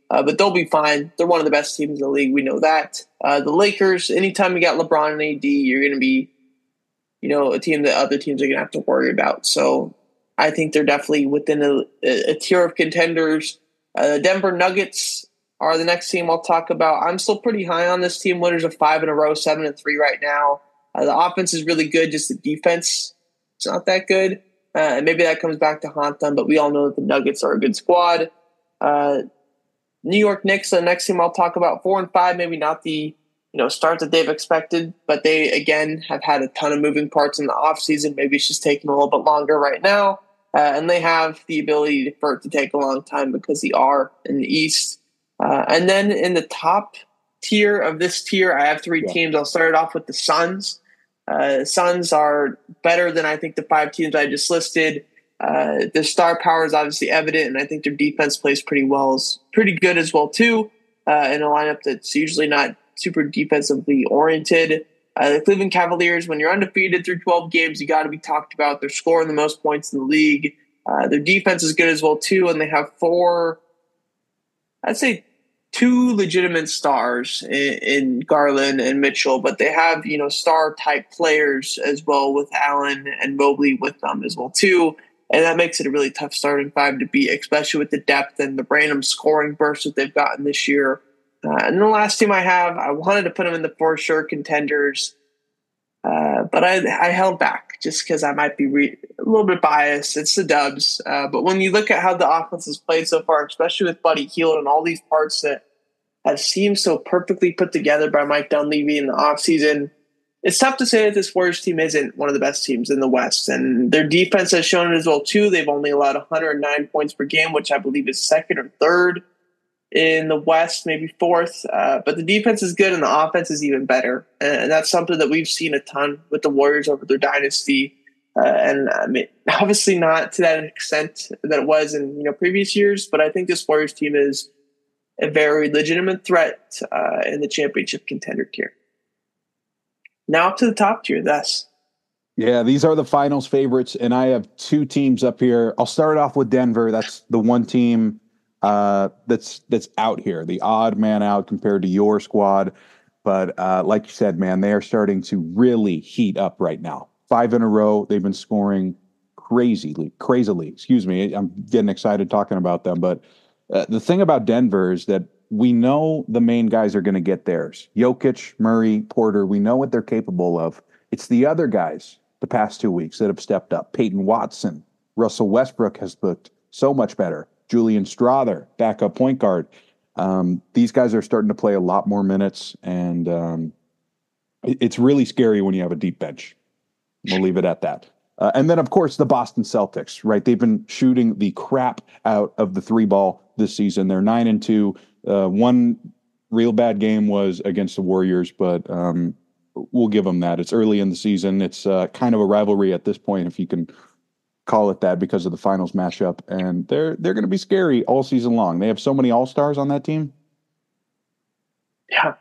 Uh, but they'll be fine. They're one of the best teams in the league. We know that. Uh, the Lakers, anytime you got LeBron and A D, you're going to be, you know, a team that other teams are going to have to worry about. So I think they're definitely within a, a tier of contenders. Uh, the Denver Nuggets are the next team I'll talk about. I'm still pretty high on this team. Winners of five in a row, seven and three right now. Uh, the offense is really good. Just the defense, it's not that good. Uh, and maybe that comes back to haunt them, but we all know that the Nuggets are a good squad. Uh, New York Knicks, the next team I'll talk about, four and five, maybe not the you know start that they've expected, but they, again, have had a ton of moving parts in the offseason. Maybe it's just taking a little bit longer right now. Uh, and they have the ability for it to take a long time because they are in the East. Uh, and then in the top tier of this tier, I have three yeah. teams. I'll start it off with the Suns. Uh, Suns are better than I think the five teams I just listed. Uh, their star power is obviously evident, and I think their defense plays pretty well, is pretty good as well too. Uh, in a lineup that's usually not super defensively oriented. Uh, the Cleveland Cavaliers, when you're undefeated through twelve games, you got to be talked about. They're scoring the most points in the league. Uh, their defense is good as well too, and they have four, I'd say, two legitimate stars in, in Garland and Mitchell, but they have, you know, star type players as well with Allen and Mobley with them as well too. And that makes it a really tough starting five to beat, especially with the depth and the random scoring bursts that they've gotten this year. Uh, and the last team I have, I wanted to put them in the for sure contenders, uh, but I, I held back just because I might be re- a little bit biased. It's the Dubs. Uh, but when you look at how the offense has played so far, especially with Buddy Hield and all these parts that have seemed so perfectly put together by Mike Dunleavy in the offseason, it's tough to say that this Warriors team isn't one of the best teams in the West. And their defense has shown it as well too. They've only allowed one hundred nine points per game, which I believe is second or third in the West, maybe fourth. Uh, but the defense is good and the offense is even better. And that's something that we've seen a ton with the Warriors over their dynasty. Uh, and I mean, obviously not to that extent that it was in you know previous years, but I think this Warriors team is a very legitimate threat uh, in the championship contender tier. Now up to the top tier, thus. Yeah, these are the finals favorites, and I have two teams up here. I'll start off with Denver. That's the one team Uh, that's that's out here, the odd man out compared to your squad. But uh, like you said, man, they are starting to really heat up right now. Five in a row. They've been scoring crazily, crazily. Excuse me. I'm getting excited talking about them. But uh, the thing about Denver is that we know the main guys are going to get theirs. Jokic, Murray, Porter, we know what they're capable of. It's the other guys the past two weeks that have stepped up. Peyton Watson, Russell Westbrook has looked so much better. Julian Strawther, backup point guard. Um, these guys are starting to play a lot more minutes, and um, it, it's really scary when you have a deep bench. We'll leave it at that. Uh, and then, of course, the Boston Celtics, right? They've been shooting the crap out of the three ball this season. They're nine and two. Uh, one real bad game was against the Warriors, but um, we'll give them that. It's early in the season. It's uh, kind of a rivalry at this point, if you can call it that, because of the finals matchup, and they're they're going to be scary all season long. They have so many all-stars on that team. Yeah.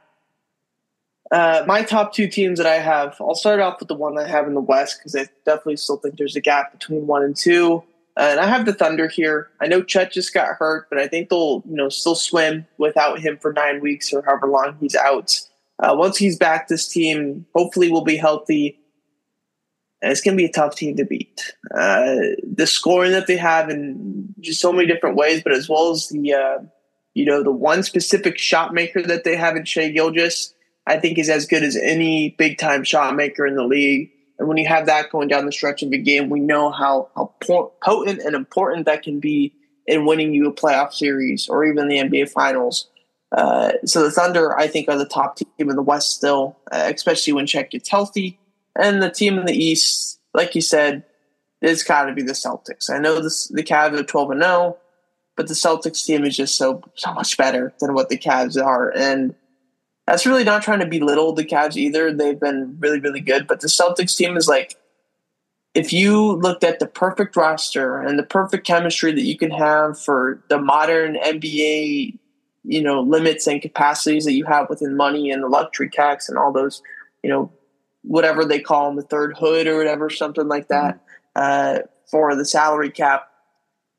Uh, my top two teams that I have, I'll start off with the one I have in the West because I definitely still think there's a gap between one and two. Uh, and I have the Thunder here. I know Chet just got hurt, but I think they'll you know still swim without him for nine weeks or however long he's out. Uh, once he's back, this team hopefully will be healthy. And it's going to be a tough team to beat. Uh, the scoring that they have in just so many different ways, but as well as the, uh, you know, the one specific shot maker that they have in Shai Gilgeous, I think is as good as any big time shot maker in the league. And when you have that going down the stretch of the game, we know how, how potent and important that can be in winning you a playoff series or even the N B A finals. Uh, so the Thunder, I think, are the top team in the West still, uh, especially when Chet gets healthy. And the team in the East, like you said, it's got to be the Celtics. I know this, the Cavs are twelve and oh, but the Celtics team is just so so much better than what the Cavs are. And that's really not trying to belittle the Cavs either. They've been really, really good. But the Celtics team is like, if you looked at the perfect roster and the perfect chemistry that you can have for the modern N B A, you know, limits and capacities that you have within money and the luxury tax and all those, you know, whatever they call them, the third hood or whatever, something like that, uh, for the salary cap.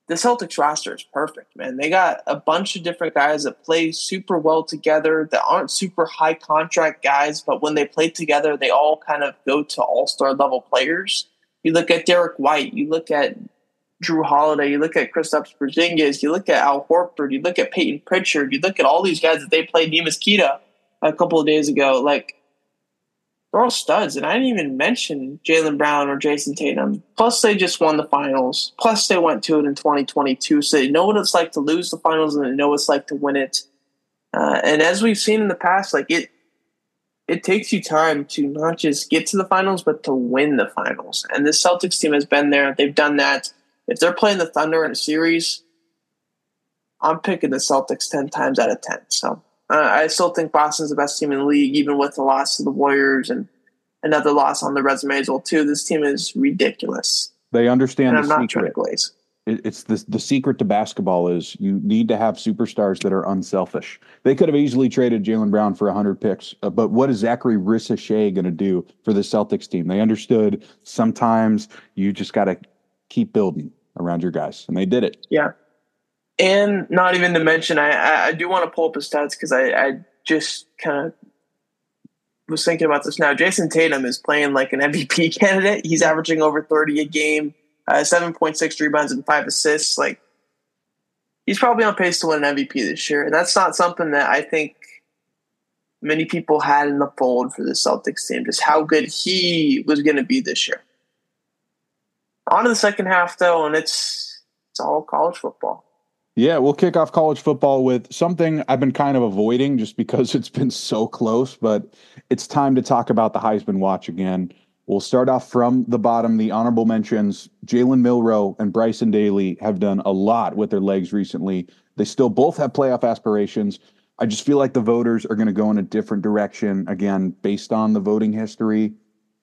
the Celtics roster is perfect, man. They got a bunch of different guys that play super well together, that aren't super high contract guys, but when they play together, they all kind of go to all-star level players. You look at Derek White, you look at Drew Holiday, you look at Kristaps Porzingis, you look at Al Horford, you look at Peyton Pritchard, you look at all these guys that they played, Neemias Queta a couple of days ago. Like, they're all studs, and I didn't even mention Jaylen Brown or Jason Tatum. Plus, they just won the finals. Plus, they went to it in twenty twenty-two, so they know what it's like to lose the finals, and they know what it's like to win it. Uh, and as we've seen in the past, like it, it takes you time to not just get to the finals, but to win the finals. And this Celtics team has been there. They've done that. If they're playing the Thunder in a series, I'm picking the Celtics ten times out of ten. So uh, I still think Boston's the best team in the league, even with the loss to the Warriors and another loss on the resume as well, too. This team is ridiculous. They understand and the I'm not secret. trying to glaze. It, it's the, the secret to basketball is you need to have superstars that are unselfish. They could have easily traded Jaylen Brown for one hundred picks, uh, but what is Zachary Ricochet going to do for the Celtics team? They understood sometimes you just got to keep building around your guys, and they did it. Yeah. And not even to mention, I, I, I do want to pull up his stats because I, I just kind of was thinking about this now. Jason Tatum is playing like an M V P candidate. He's averaging over thirty a game, uh, seven point six rebounds and five assists. Like, he's probably on pace to win an M V P this year. And that's not something that I think many people had in the fold for the Celtics team, just how good he was going to be this year. On to the second half, though, and it's it's all college football. Yeah, we'll kick off college football with something I've been kind of avoiding just because it's been so close, but it's time to talk about the Heisman Watch again. We'll start off from the bottom. The honorable mentions, Jalen Milroe and Bryson Daly have done a lot with their legs recently. They still both have playoff aspirations. I just feel like the voters are going to go in a different direction, again, based on the voting history.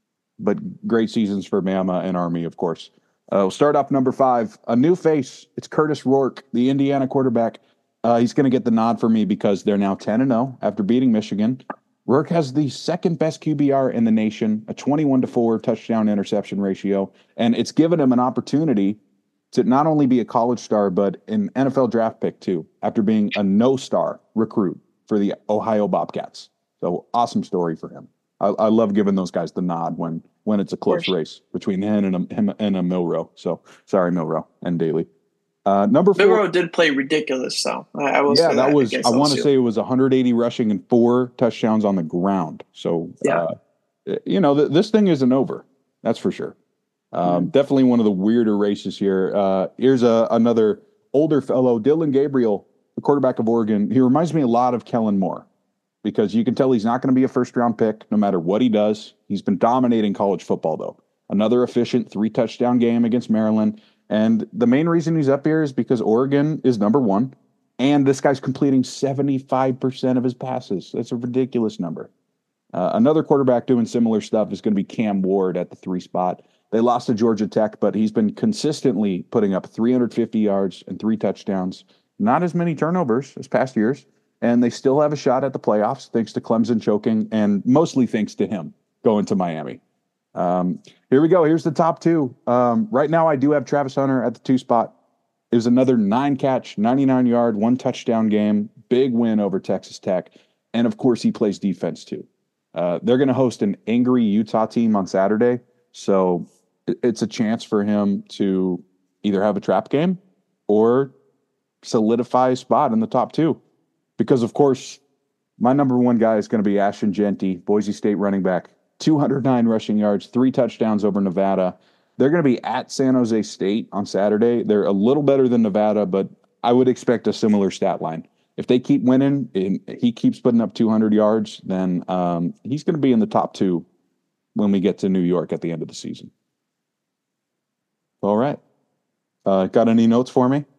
But great seasons for Bama and Army, of course. Uh, we'll start off number five. A new face. It's Curtis Rourke, the Indiana quarterback. Uh, he's going to get the nod for me because they're now ten and oh after beating Michigan. Rourke has the second best Q B R in the nation, a twenty-one to four touchdown interception ratio, and it's given him an opportunity to not only be a college star, but an N F L draft pick too, after being a no-star recruit for the Ohio Bobcats. So awesome story for him. I, I love giving those guys the nod when when it's a close race between him and a, him and a Milroe. So sorry, Milroe and Daly. Uh, number four. Milroe did play ridiculous, though. I, I will yeah, say that, that was. I want to say it was one hundred eighty rushing and four touchdowns on the ground. So yeah, uh, you know th- this thing isn't over. That's for sure. Um, mm-hmm. Definitely one of the weirder races here. Uh, here's a, another older fellow, Dylan Gabriel, the quarterback of Oregon. He reminds me a lot of Kellen Moore, because you can tell he's not going to be a first-round pick no matter what he does. He's been dominating college football, though. Another efficient three-touchdown game against Maryland. And the main reason he's up here is because Oregon is number one, and this guy's completing seventy-five percent of his passes. That's a ridiculous number. Uh, another quarterback doing similar stuff is going to be Cam Ward at the three spot. They lost to Georgia Tech, but he's been consistently putting up three hundred fifty yards and three touchdowns. Not as many turnovers as past years. And they still have a shot at the playoffs, thanks to Clemson choking, and mostly thanks to him going to Miami. Um, here we go. Here's the top two. Um, right now, I do have Travis Hunter at the two spot. It was another nine-catch, ninety-nine-yard, one-touchdown game. Big win over Texas Tech. And, of course, he plays defense, too. Uh, they're going to host an angry Utah team on Saturday, so it's a chance for him to either have a trap game or solidify a spot in the top two. Because, of course, my number one guy is going to be Ashton Jeanty, Boise State running back, two hundred nine rushing yards, three touchdowns over Nevada. They're going to be at San Jose State on Saturday. They're a little better than Nevada, but I would expect a similar stat line. If they keep winning and he keeps putting up two hundred yards, then um, he's going to be in the top two when we get to New York at the end of the season. All right. Uh, got any notes for me?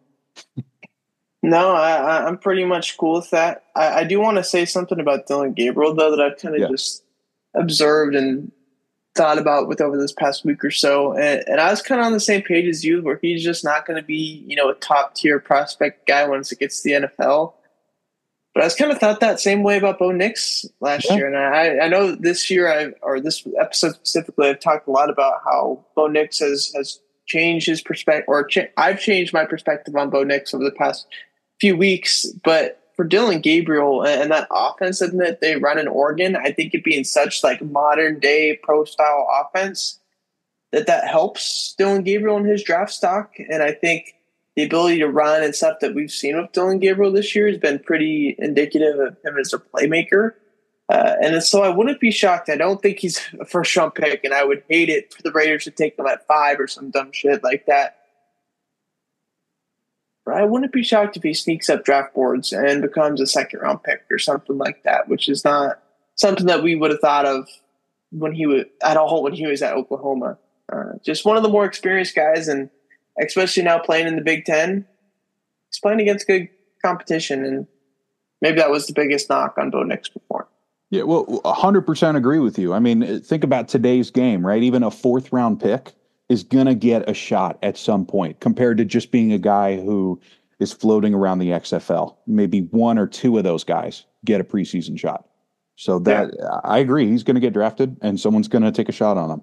No, I, I'm pretty much cool with that. I, I do want to say something about Dylan Gabriel, though, that I've kind of yeah. just observed and thought about with over this past week or so. And, and I was kind of on the same page as you, where he's just not going to be, you know, a top-tier prospect guy once it gets to the N F L. But I was kind of thought that same way about Bo Nix last yeah. year. And I, I know this year, I or this episode specifically, I've talked a lot about how Bo Nix has, has changed his perspective, or ch- I've changed my perspective on Bo Nix over the past few weeks. But for Dylan Gabriel and that offense that they run in Oregon, I think it being such like modern day pro style offense that that helps Dylan Gabriel in his draft stock. And I think the ability to run and stuff that we've seen with Dylan Gabriel this year has been pretty indicative of him as a playmaker. Uh, and so I wouldn't be shocked. I don't think he's a first round pick, and I would hate it for the Raiders to take him at five or some dumb shit like that. But I wouldn't be shocked if he sneaks up draft boards and becomes a second round pick or something like that, which is not something that we would have thought of when he was at all when he was at Oklahoma. Uh, just one of the more experienced guys, and especially now playing in the Big Ten, he's playing against good competition, and maybe that was the biggest knock on Bo Nix before. Yeah, well, one hundred percent agree with you. I mean, think about today's game, right? Even a fourth round pick is going to get a shot at some point compared to just being a guy who is floating around the X F L. Maybe one or two of those guys get a preseason shot. So that yeah. I agree. He's going to get drafted and someone's going to take a shot on him.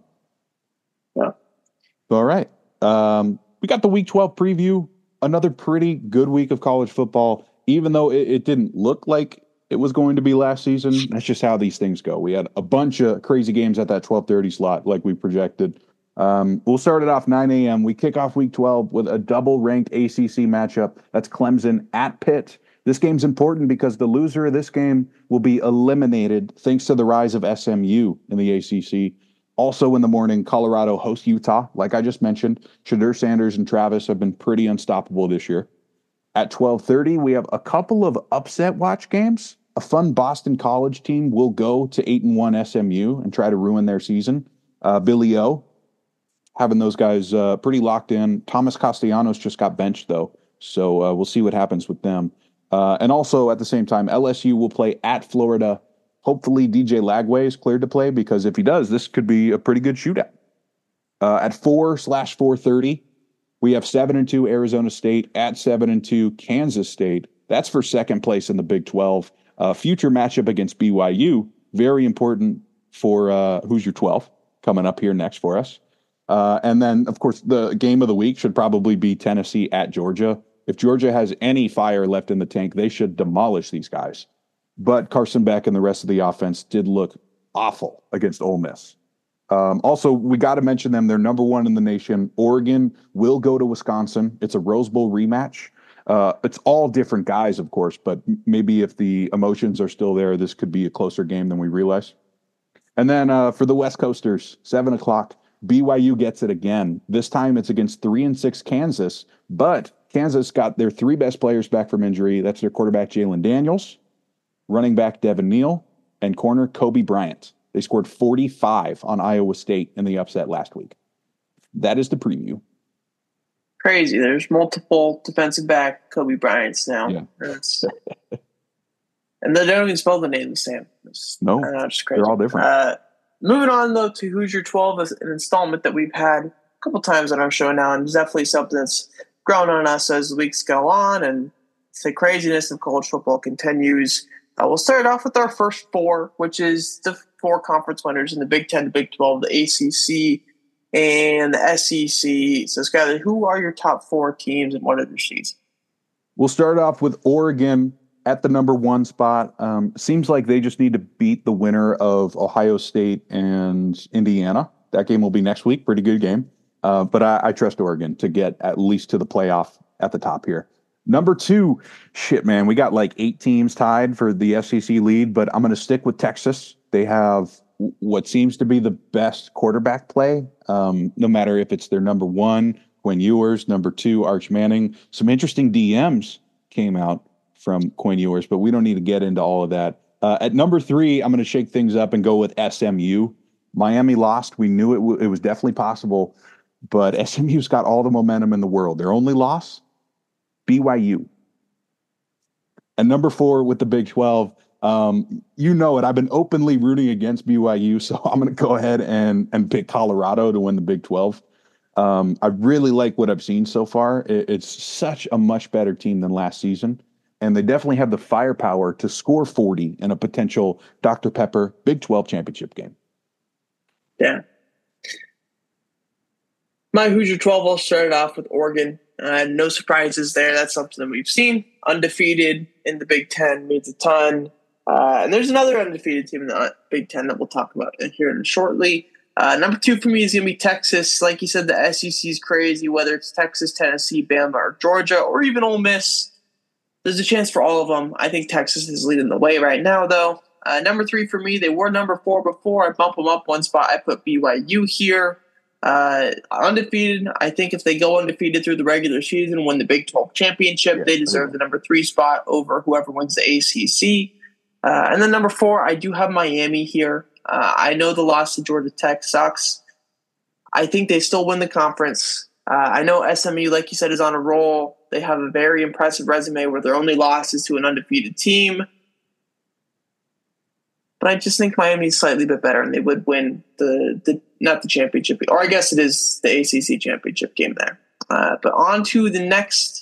Yeah. All right. Um, we got the week twelve preview, another pretty good week of college football, even though it, it didn't look like it was going to be last season. That's just how these things go. We had a bunch of crazy games at that twelve thirty slot, like we projected. Um, we'll start it off nine a.m. We kick off week twelve with a double-ranked A C C matchup. That's Clemson at Pitt. This game's important because the loser of this game will be eliminated thanks to the rise of S M U in the A C C. Also in the morning, Colorado hosts Utah. Like I just mentioned, Shedeur Sanders and Travis have been pretty unstoppable this year. At twelve thirty, we have a couple of upset watch games. A fun Boston College team will go to eight and one S M U and try to ruin their season. Uh, Billy O, having those guys uh, pretty locked in. Thomas Castellanos just got benched, though, so uh, we'll see what happens with them. Uh, and also, at the same time, L S U will play at Florida. Hopefully, D J Lagway is cleared to play, because if he does, this could be a pretty good shootout. Uh, at four slash four thirty, we have seven and two Arizona State at seven and two Kansas State. That's for second place in the Big twelve. Uh, future matchup against B Y U, very important for uh, Hoosier twelve coming up here next for us. Uh, and then, of course, the game of the week should probably be Tennessee at Georgia. If Georgia has any fire left in the tank, they should demolish these guys. But Carson Beck and the rest of the offense did look awful against Ole Miss. Um, also, we got to mention them. They're number one in the nation. Oregon will go to Wisconsin. It's a Rose Bowl rematch. Uh, it's all different guys, of course, but maybe if the emotions are still there, this could be a closer game than we realize. And then uh, for the West Coasters, seven o'clock, B Y U gets it again. This time it's against three and six Kansas, but Kansas got their three best players back from injury. That's their quarterback, Jalen Daniels, running back, Devin Neal, and corner, Kobe Bryant. They scored forty-five on Iowa State in the upset last week. That is the preview. Crazy. There's multiple defensive back Kobe Bryants now. Yeah. And they don't even spell the name the same. It's, no, I don't know, it's crazy. They're all different. Uh, moving on, though, to Hoosier twelve, is an installment that we've had a couple times on our show now, and it's definitely something that's grown on us as the weeks go on, and the craziness of college football continues. Uh, we'll start off with our first four, which is the four conference winners in the Big Ten, the Big twelve, the A C C, and the S E C. So, Skyler, who are your top four teams and what are their seeds? We'll start off with Oregon at the number one spot. Um, seems like they just need to beat the winner of Ohio State and Indiana. That game will be next week. Pretty good game. Uh, but I, I trust Oregon to get at least to the playoff at the top here. Number two, shit, man, we got like eight teams tied for the S E C lead, but I'm going to stick with Texas. They have what seems to be the best quarterback play, um, no matter if it's their number one, Quinn Ewers, number two, Arch Manning. Some interesting D Ms came out from Quinn Ewers, but we don't need to get into all of that. Uh, at number three, I'm going to shake things up and go with S M U. Miami lost. We knew it, w- it was definitely possible, but S M U's got all the momentum in the world. Their only loss, B Y U. And number four with the Big twelve, um, you know it. I've been openly rooting against B Y U, so I'm going to go ahead and, and pick Colorado to win the Big twelve. Um, I really like what I've seen so far. It, it's such a much better team than last season, and they definitely have the firepower to score forty in a potential Doctor Pepper Big twelve championship game. Yeah. My Hoosier twelve, I'll start it off with Oregon. Uh, no surprises there. That's something that we've seen. Undefeated in the Big Ten means a ton. Uh, and there's another undefeated team in the Big Ten that we'll talk about here shortly. Uh, number two for me is going to be Texas. Like you said, the S E C is crazy, whether it's Texas, Tennessee, Bama, or Georgia, or even Ole Miss. There's a chance for all of them. I think Texas is leading the way right now, though. Uh, number three for me, they were number four before. I bump them up one spot. I put B Y U here. Uh, undefeated. I think if they go undefeated through the regular season, win the Big twelve championship, yeah, they deserve the number three spot over whoever wins the A C C. Uh, and then number four, I do have Miami here. Uh, I know the loss to Georgia Tech sucks. I think they still win the conference. Uh, I know S M U, like you said, is on a roll. They have a very impressive resume where their only loss is to an undefeated team. But I just think Miami's slightly bit better, and they would win the, the not the championship, or I guess it is the A C C championship game there. Uh, but on to the next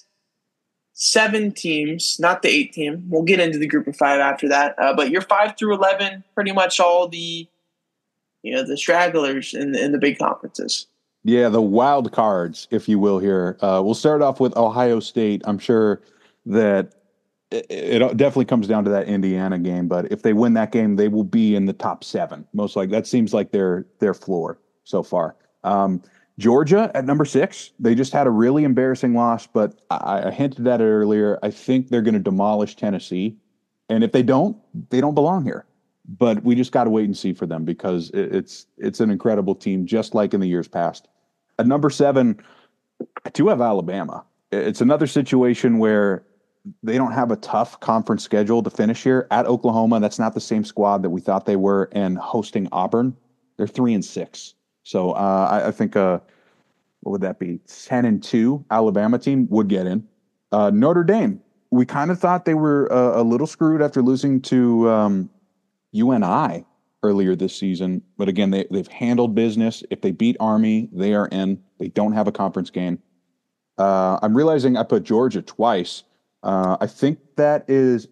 seven teams, not the eight team. We'll get into the group of five after that. Uh, but you're five through eleven, pretty much all the you know the stragglers in the, in the big conferences. Yeah, the wild cards, if you will. Here, uh, we'll start off with Ohio State. I'm sure that it, it definitely comes down to that Indiana game, but if they win that game, they will be in the top seven. Most likely, that seems like their their floor so far. Um, Georgia at number six. They just had a really embarrassing loss, but I, I hinted at it earlier. I think they're going to demolish Tennessee, and if they don't, they don't belong here. But we just got to wait and see for them because it, it's it's an incredible team, just like in the years past. At number seven, I do have Alabama. It's another situation where they don't have a tough conference schedule to finish here. At Oklahoma, that's not the same squad that we thought they were, and hosting Auburn, they're three and six. So uh, I, I think uh, what would that be? Ten and two Alabama team would get in. Uh, Notre Dame, we kind of thought they were uh, a little screwed after losing to um, U N I earlier this season, but again, they, they've handled business. If they beat Army, they are in. They don't have a conference game. Uh, I'm realizing I put Georgia twice. Uh, I think that is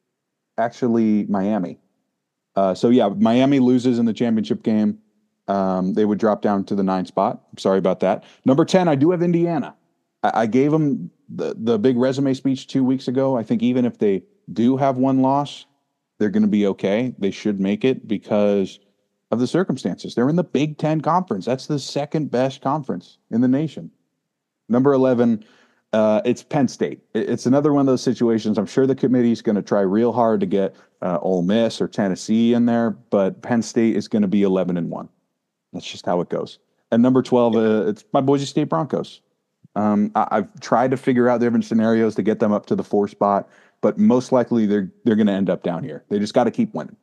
actually Miami. Uh, so yeah, Miami loses in the championship game. Um, they would drop down to the nine spot. I'm sorry about that. Number ten, I do have Indiana. I, I gave them the, the big resume speech two weeks ago. I think even if they do have one loss, they're going to be okay. They should make it because of the circumstances. They're in the Big Ten Conference. That's the second best conference in the nation. Number eleven, uh, it's Penn State. It's another one of those situations. I'm sure the committee is going to try real hard to get uh, Ole Miss or Tennessee in there, but Penn State is going to be eleven and one. That's just how it goes. And number twelve, uh, it's my Boise State Broncos. Um, I, I've tried to figure out different scenarios to get them up to the four spot, but most likely they're they're going to end up down here. They just got to keep winning.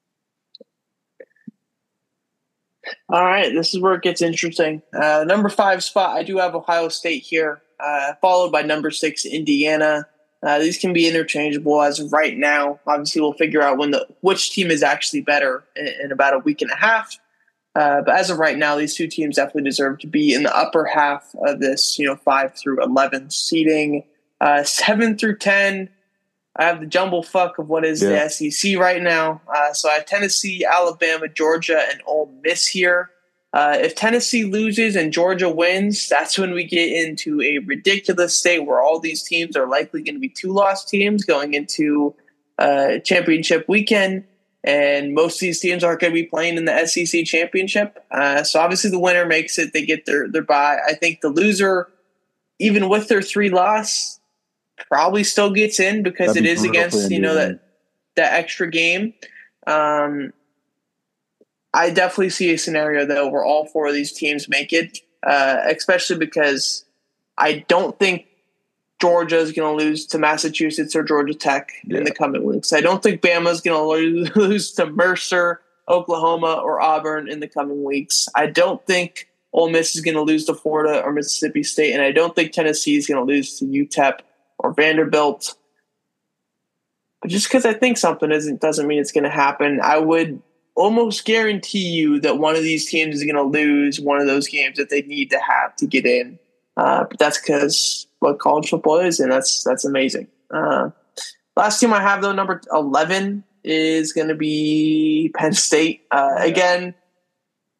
All right, this is where it gets interesting. Uh, number five spot, I do have Ohio State here, uh, followed by number six, Indiana. Uh, these can be interchangeable as of right now. Obviously, we'll figure out when the which team is actually better in, in about a week and a half. Uh, but as of right now, these two teams definitely deserve to be in the upper half of this, you know, five through eleven seeding. Uh, seven through ten, I have the jumble fuck of what is yeah. the S E C right now. Uh, so I have Tennessee, Alabama, Georgia, and Ole Miss here. Uh, if Tennessee loses and Georgia wins, that's when we get into a ridiculous state where all these teams are likely going to be two-loss teams going into uh, championship weekend. And most of these teams aren't going to be playing in the S E C championship. Uh, so obviously the winner makes it. They get their, their bye. I think the loser, even with their three loss, probably still gets in because That'd it is against, you know, that, that extra game. Um, I definitely see a scenario, though, where all four of these teams make it, uh, especially because I don't think Georgia is going to lose to Massachusetts or Georgia Tech yeah. in the coming weeks. I don't think Bama is going to lose to Mercer, Oklahoma, or Auburn in the coming weeks. I don't think Ole Miss is going to lose to Florida or Mississippi State, and I don't think Tennessee is going to lose to U T E P or Vanderbilt. But just because I think something isn't doesn't mean it's going to happen. I would almost guarantee you that one of these teams is going to lose one of those games that they need to have to get in. Uh, but that's because what college football is, and that's that's amazing. Uh, last team I have, though, number eleven, is going to be Penn State. Uh, again,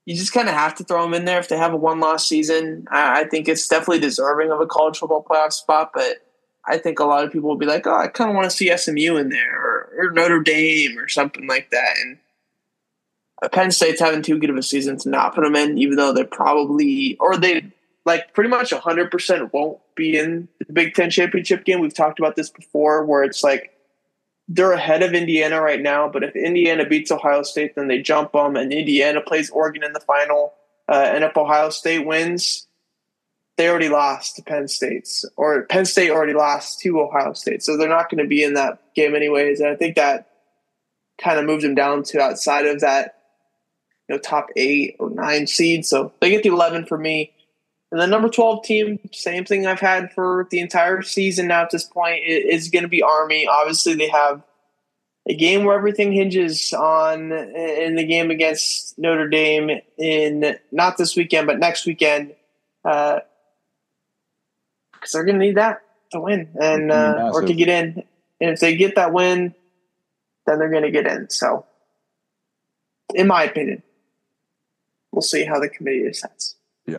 you just kind of have to throw them in there. If they have a one-loss season, I, I think it's definitely deserving of a college football playoff spot. But I think a lot of people will be like, oh, I kind of want to see S M U in there or, or Notre Dame or something like that. And Penn State's having too good of a season to not put them in, even though they're probably – or they like pretty much one hundred percent won't be in the Big Ten championship game. We've talked about this before where it's like they're ahead of Indiana right now, but if Indiana beats Ohio State, then they jump them, and Indiana plays Oregon in the final. Uh, and if Ohio State wins, they already lost to Penn State, or Penn State already lost to Ohio State. So they're not going to be in that game anyways. And I think that kind of moved them down to outside of that, you know, top eight or nine seed. So they get the eleven for me. And the number twelve team, same thing I've had for the entire season now at this point, is going to be Army. Obviously, they have a game where everything hinges on in the game against Notre Dame in not this weekend, but next weekend. Uh, because they're going to need that to win and uh, or to get in. And if they get that win, then they're going to get in. So, in my opinion, we'll see how the committee decides. Yeah.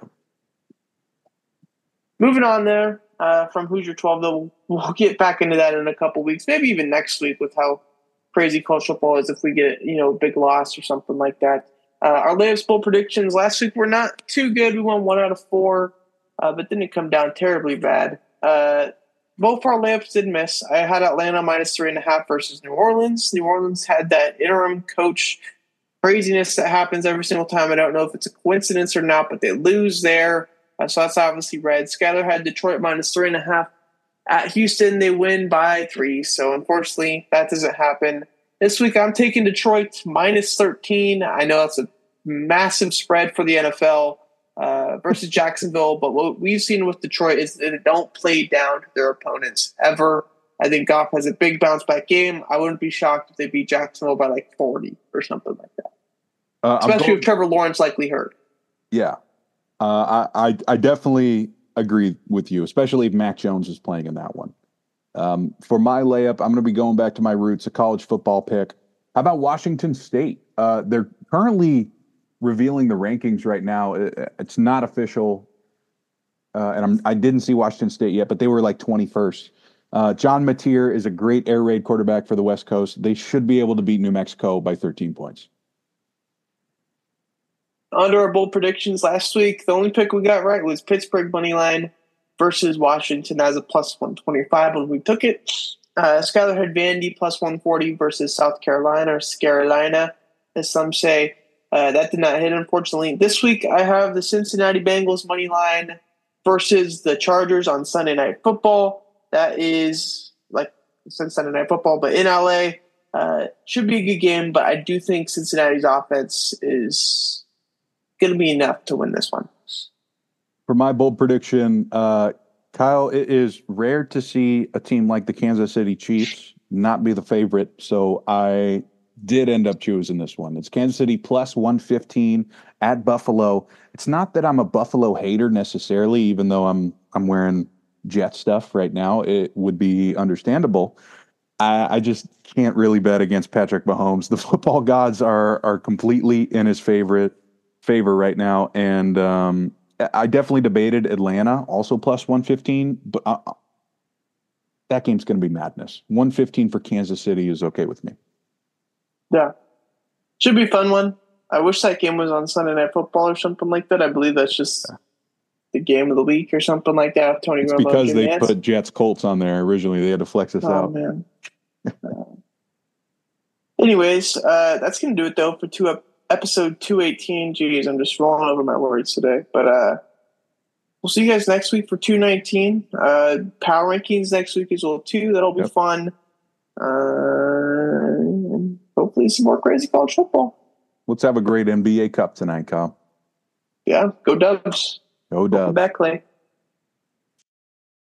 Moving on there uh, from Hoosier twelve, though, we'll get back into that in a couple weeks, maybe even next week with how crazy college football is if we get, you know, a big loss or something like that. Uh, our layups bowl predictions last week were not too good. We won one out of four. Uh, but didn't come down terribly bad. Uh, both of our layups did miss. I had Atlanta minus three and a half versus New Orleans. New Orleans had that interim coach craziness that happens every single time. I don't know if it's a coincidence or not, but they lose there. Uh, so that's obviously red. Skyler had Detroit minus three and a half. At Houston, they win by three. So unfortunately, that doesn't happen. This week, I'm taking Detroit minus thirteen. I know that's a massive spread for the N F L. Uh, versus Jacksonville, but what we've seen with Detroit is that they don't play down to their opponents ever. I think Goff has a big bounce back game. I wouldn't be shocked if they beat Jacksonville by like forty or something like that. Uh, Especially going, with Trevor Lawrence likely hurt. Yeah, uh, I, I I definitely agree with you, especially if Mac Jones is playing in that one. Um, for my layup, I'm going to be going back to my roots, a college football pick. How about Washington State? Uh, they're currently revealing the rankings right now. It's not official, uh, and I'm, I didn't see Washington State yet, but they were like twenty-first. Uh, John Mateer is a great air raid quarterback for the West Coast. They should be able to beat New Mexico by thirteen points. Under our bold predictions last week, the only pick we got right was Pittsburgh money line versus Washington as a plus one twenty-five when we took it. Uh, Skyler had Vandy plus one forty versus South Carolina, or Scarolina, as some say. Uh, that did not hit, unfortunately. This week, I have the Cincinnati Bengals money line versus the Chargers on Sunday Night Football. That is like Sunday Night Football, but in L A. Uh, should be a good game, but I do think Cincinnati's offense is going to be enough to win this one. For my bold prediction, uh, Kyle, it is rare to see a team like the Kansas City Chiefs not be the favorite, so I did end up choosing this one. It's Kansas City plus one fifteen at Buffalo. It's not that I'm a Buffalo hater necessarily, even though I'm I'm wearing Jet stuff right now. It would be understandable. I, I just can't really bet against Patrick Mahomes. The football gods are are completely in his favorite favor right now, and um, I definitely debated Atlanta also plus one fifteen, but I, that game's going to be madness. one fifteen for Kansas City is okay with me. Yeah. Should be a fun one. I wish that game was on Sunday Night Football or something like that. I believe that's just the game of the week or something like that. Tony it's Romo because they Nance. put Jets Colts on there originally. They had to flex us oh, out. Man. uh, anyways, uh, that's going to do it, though, for two ep- episode two eighteen. Jeez, I'm just rolling over my words today. But uh, we'll see you guys next week for two nineteen. Uh, power rankings next week as well, too. That'll be yep. fun. Uh, hopefully some more crazy college football. Let's have a great N B A Cup tonight, Kyle. Yeah, go Dubs. Go Dubs. Welcome back, Clay.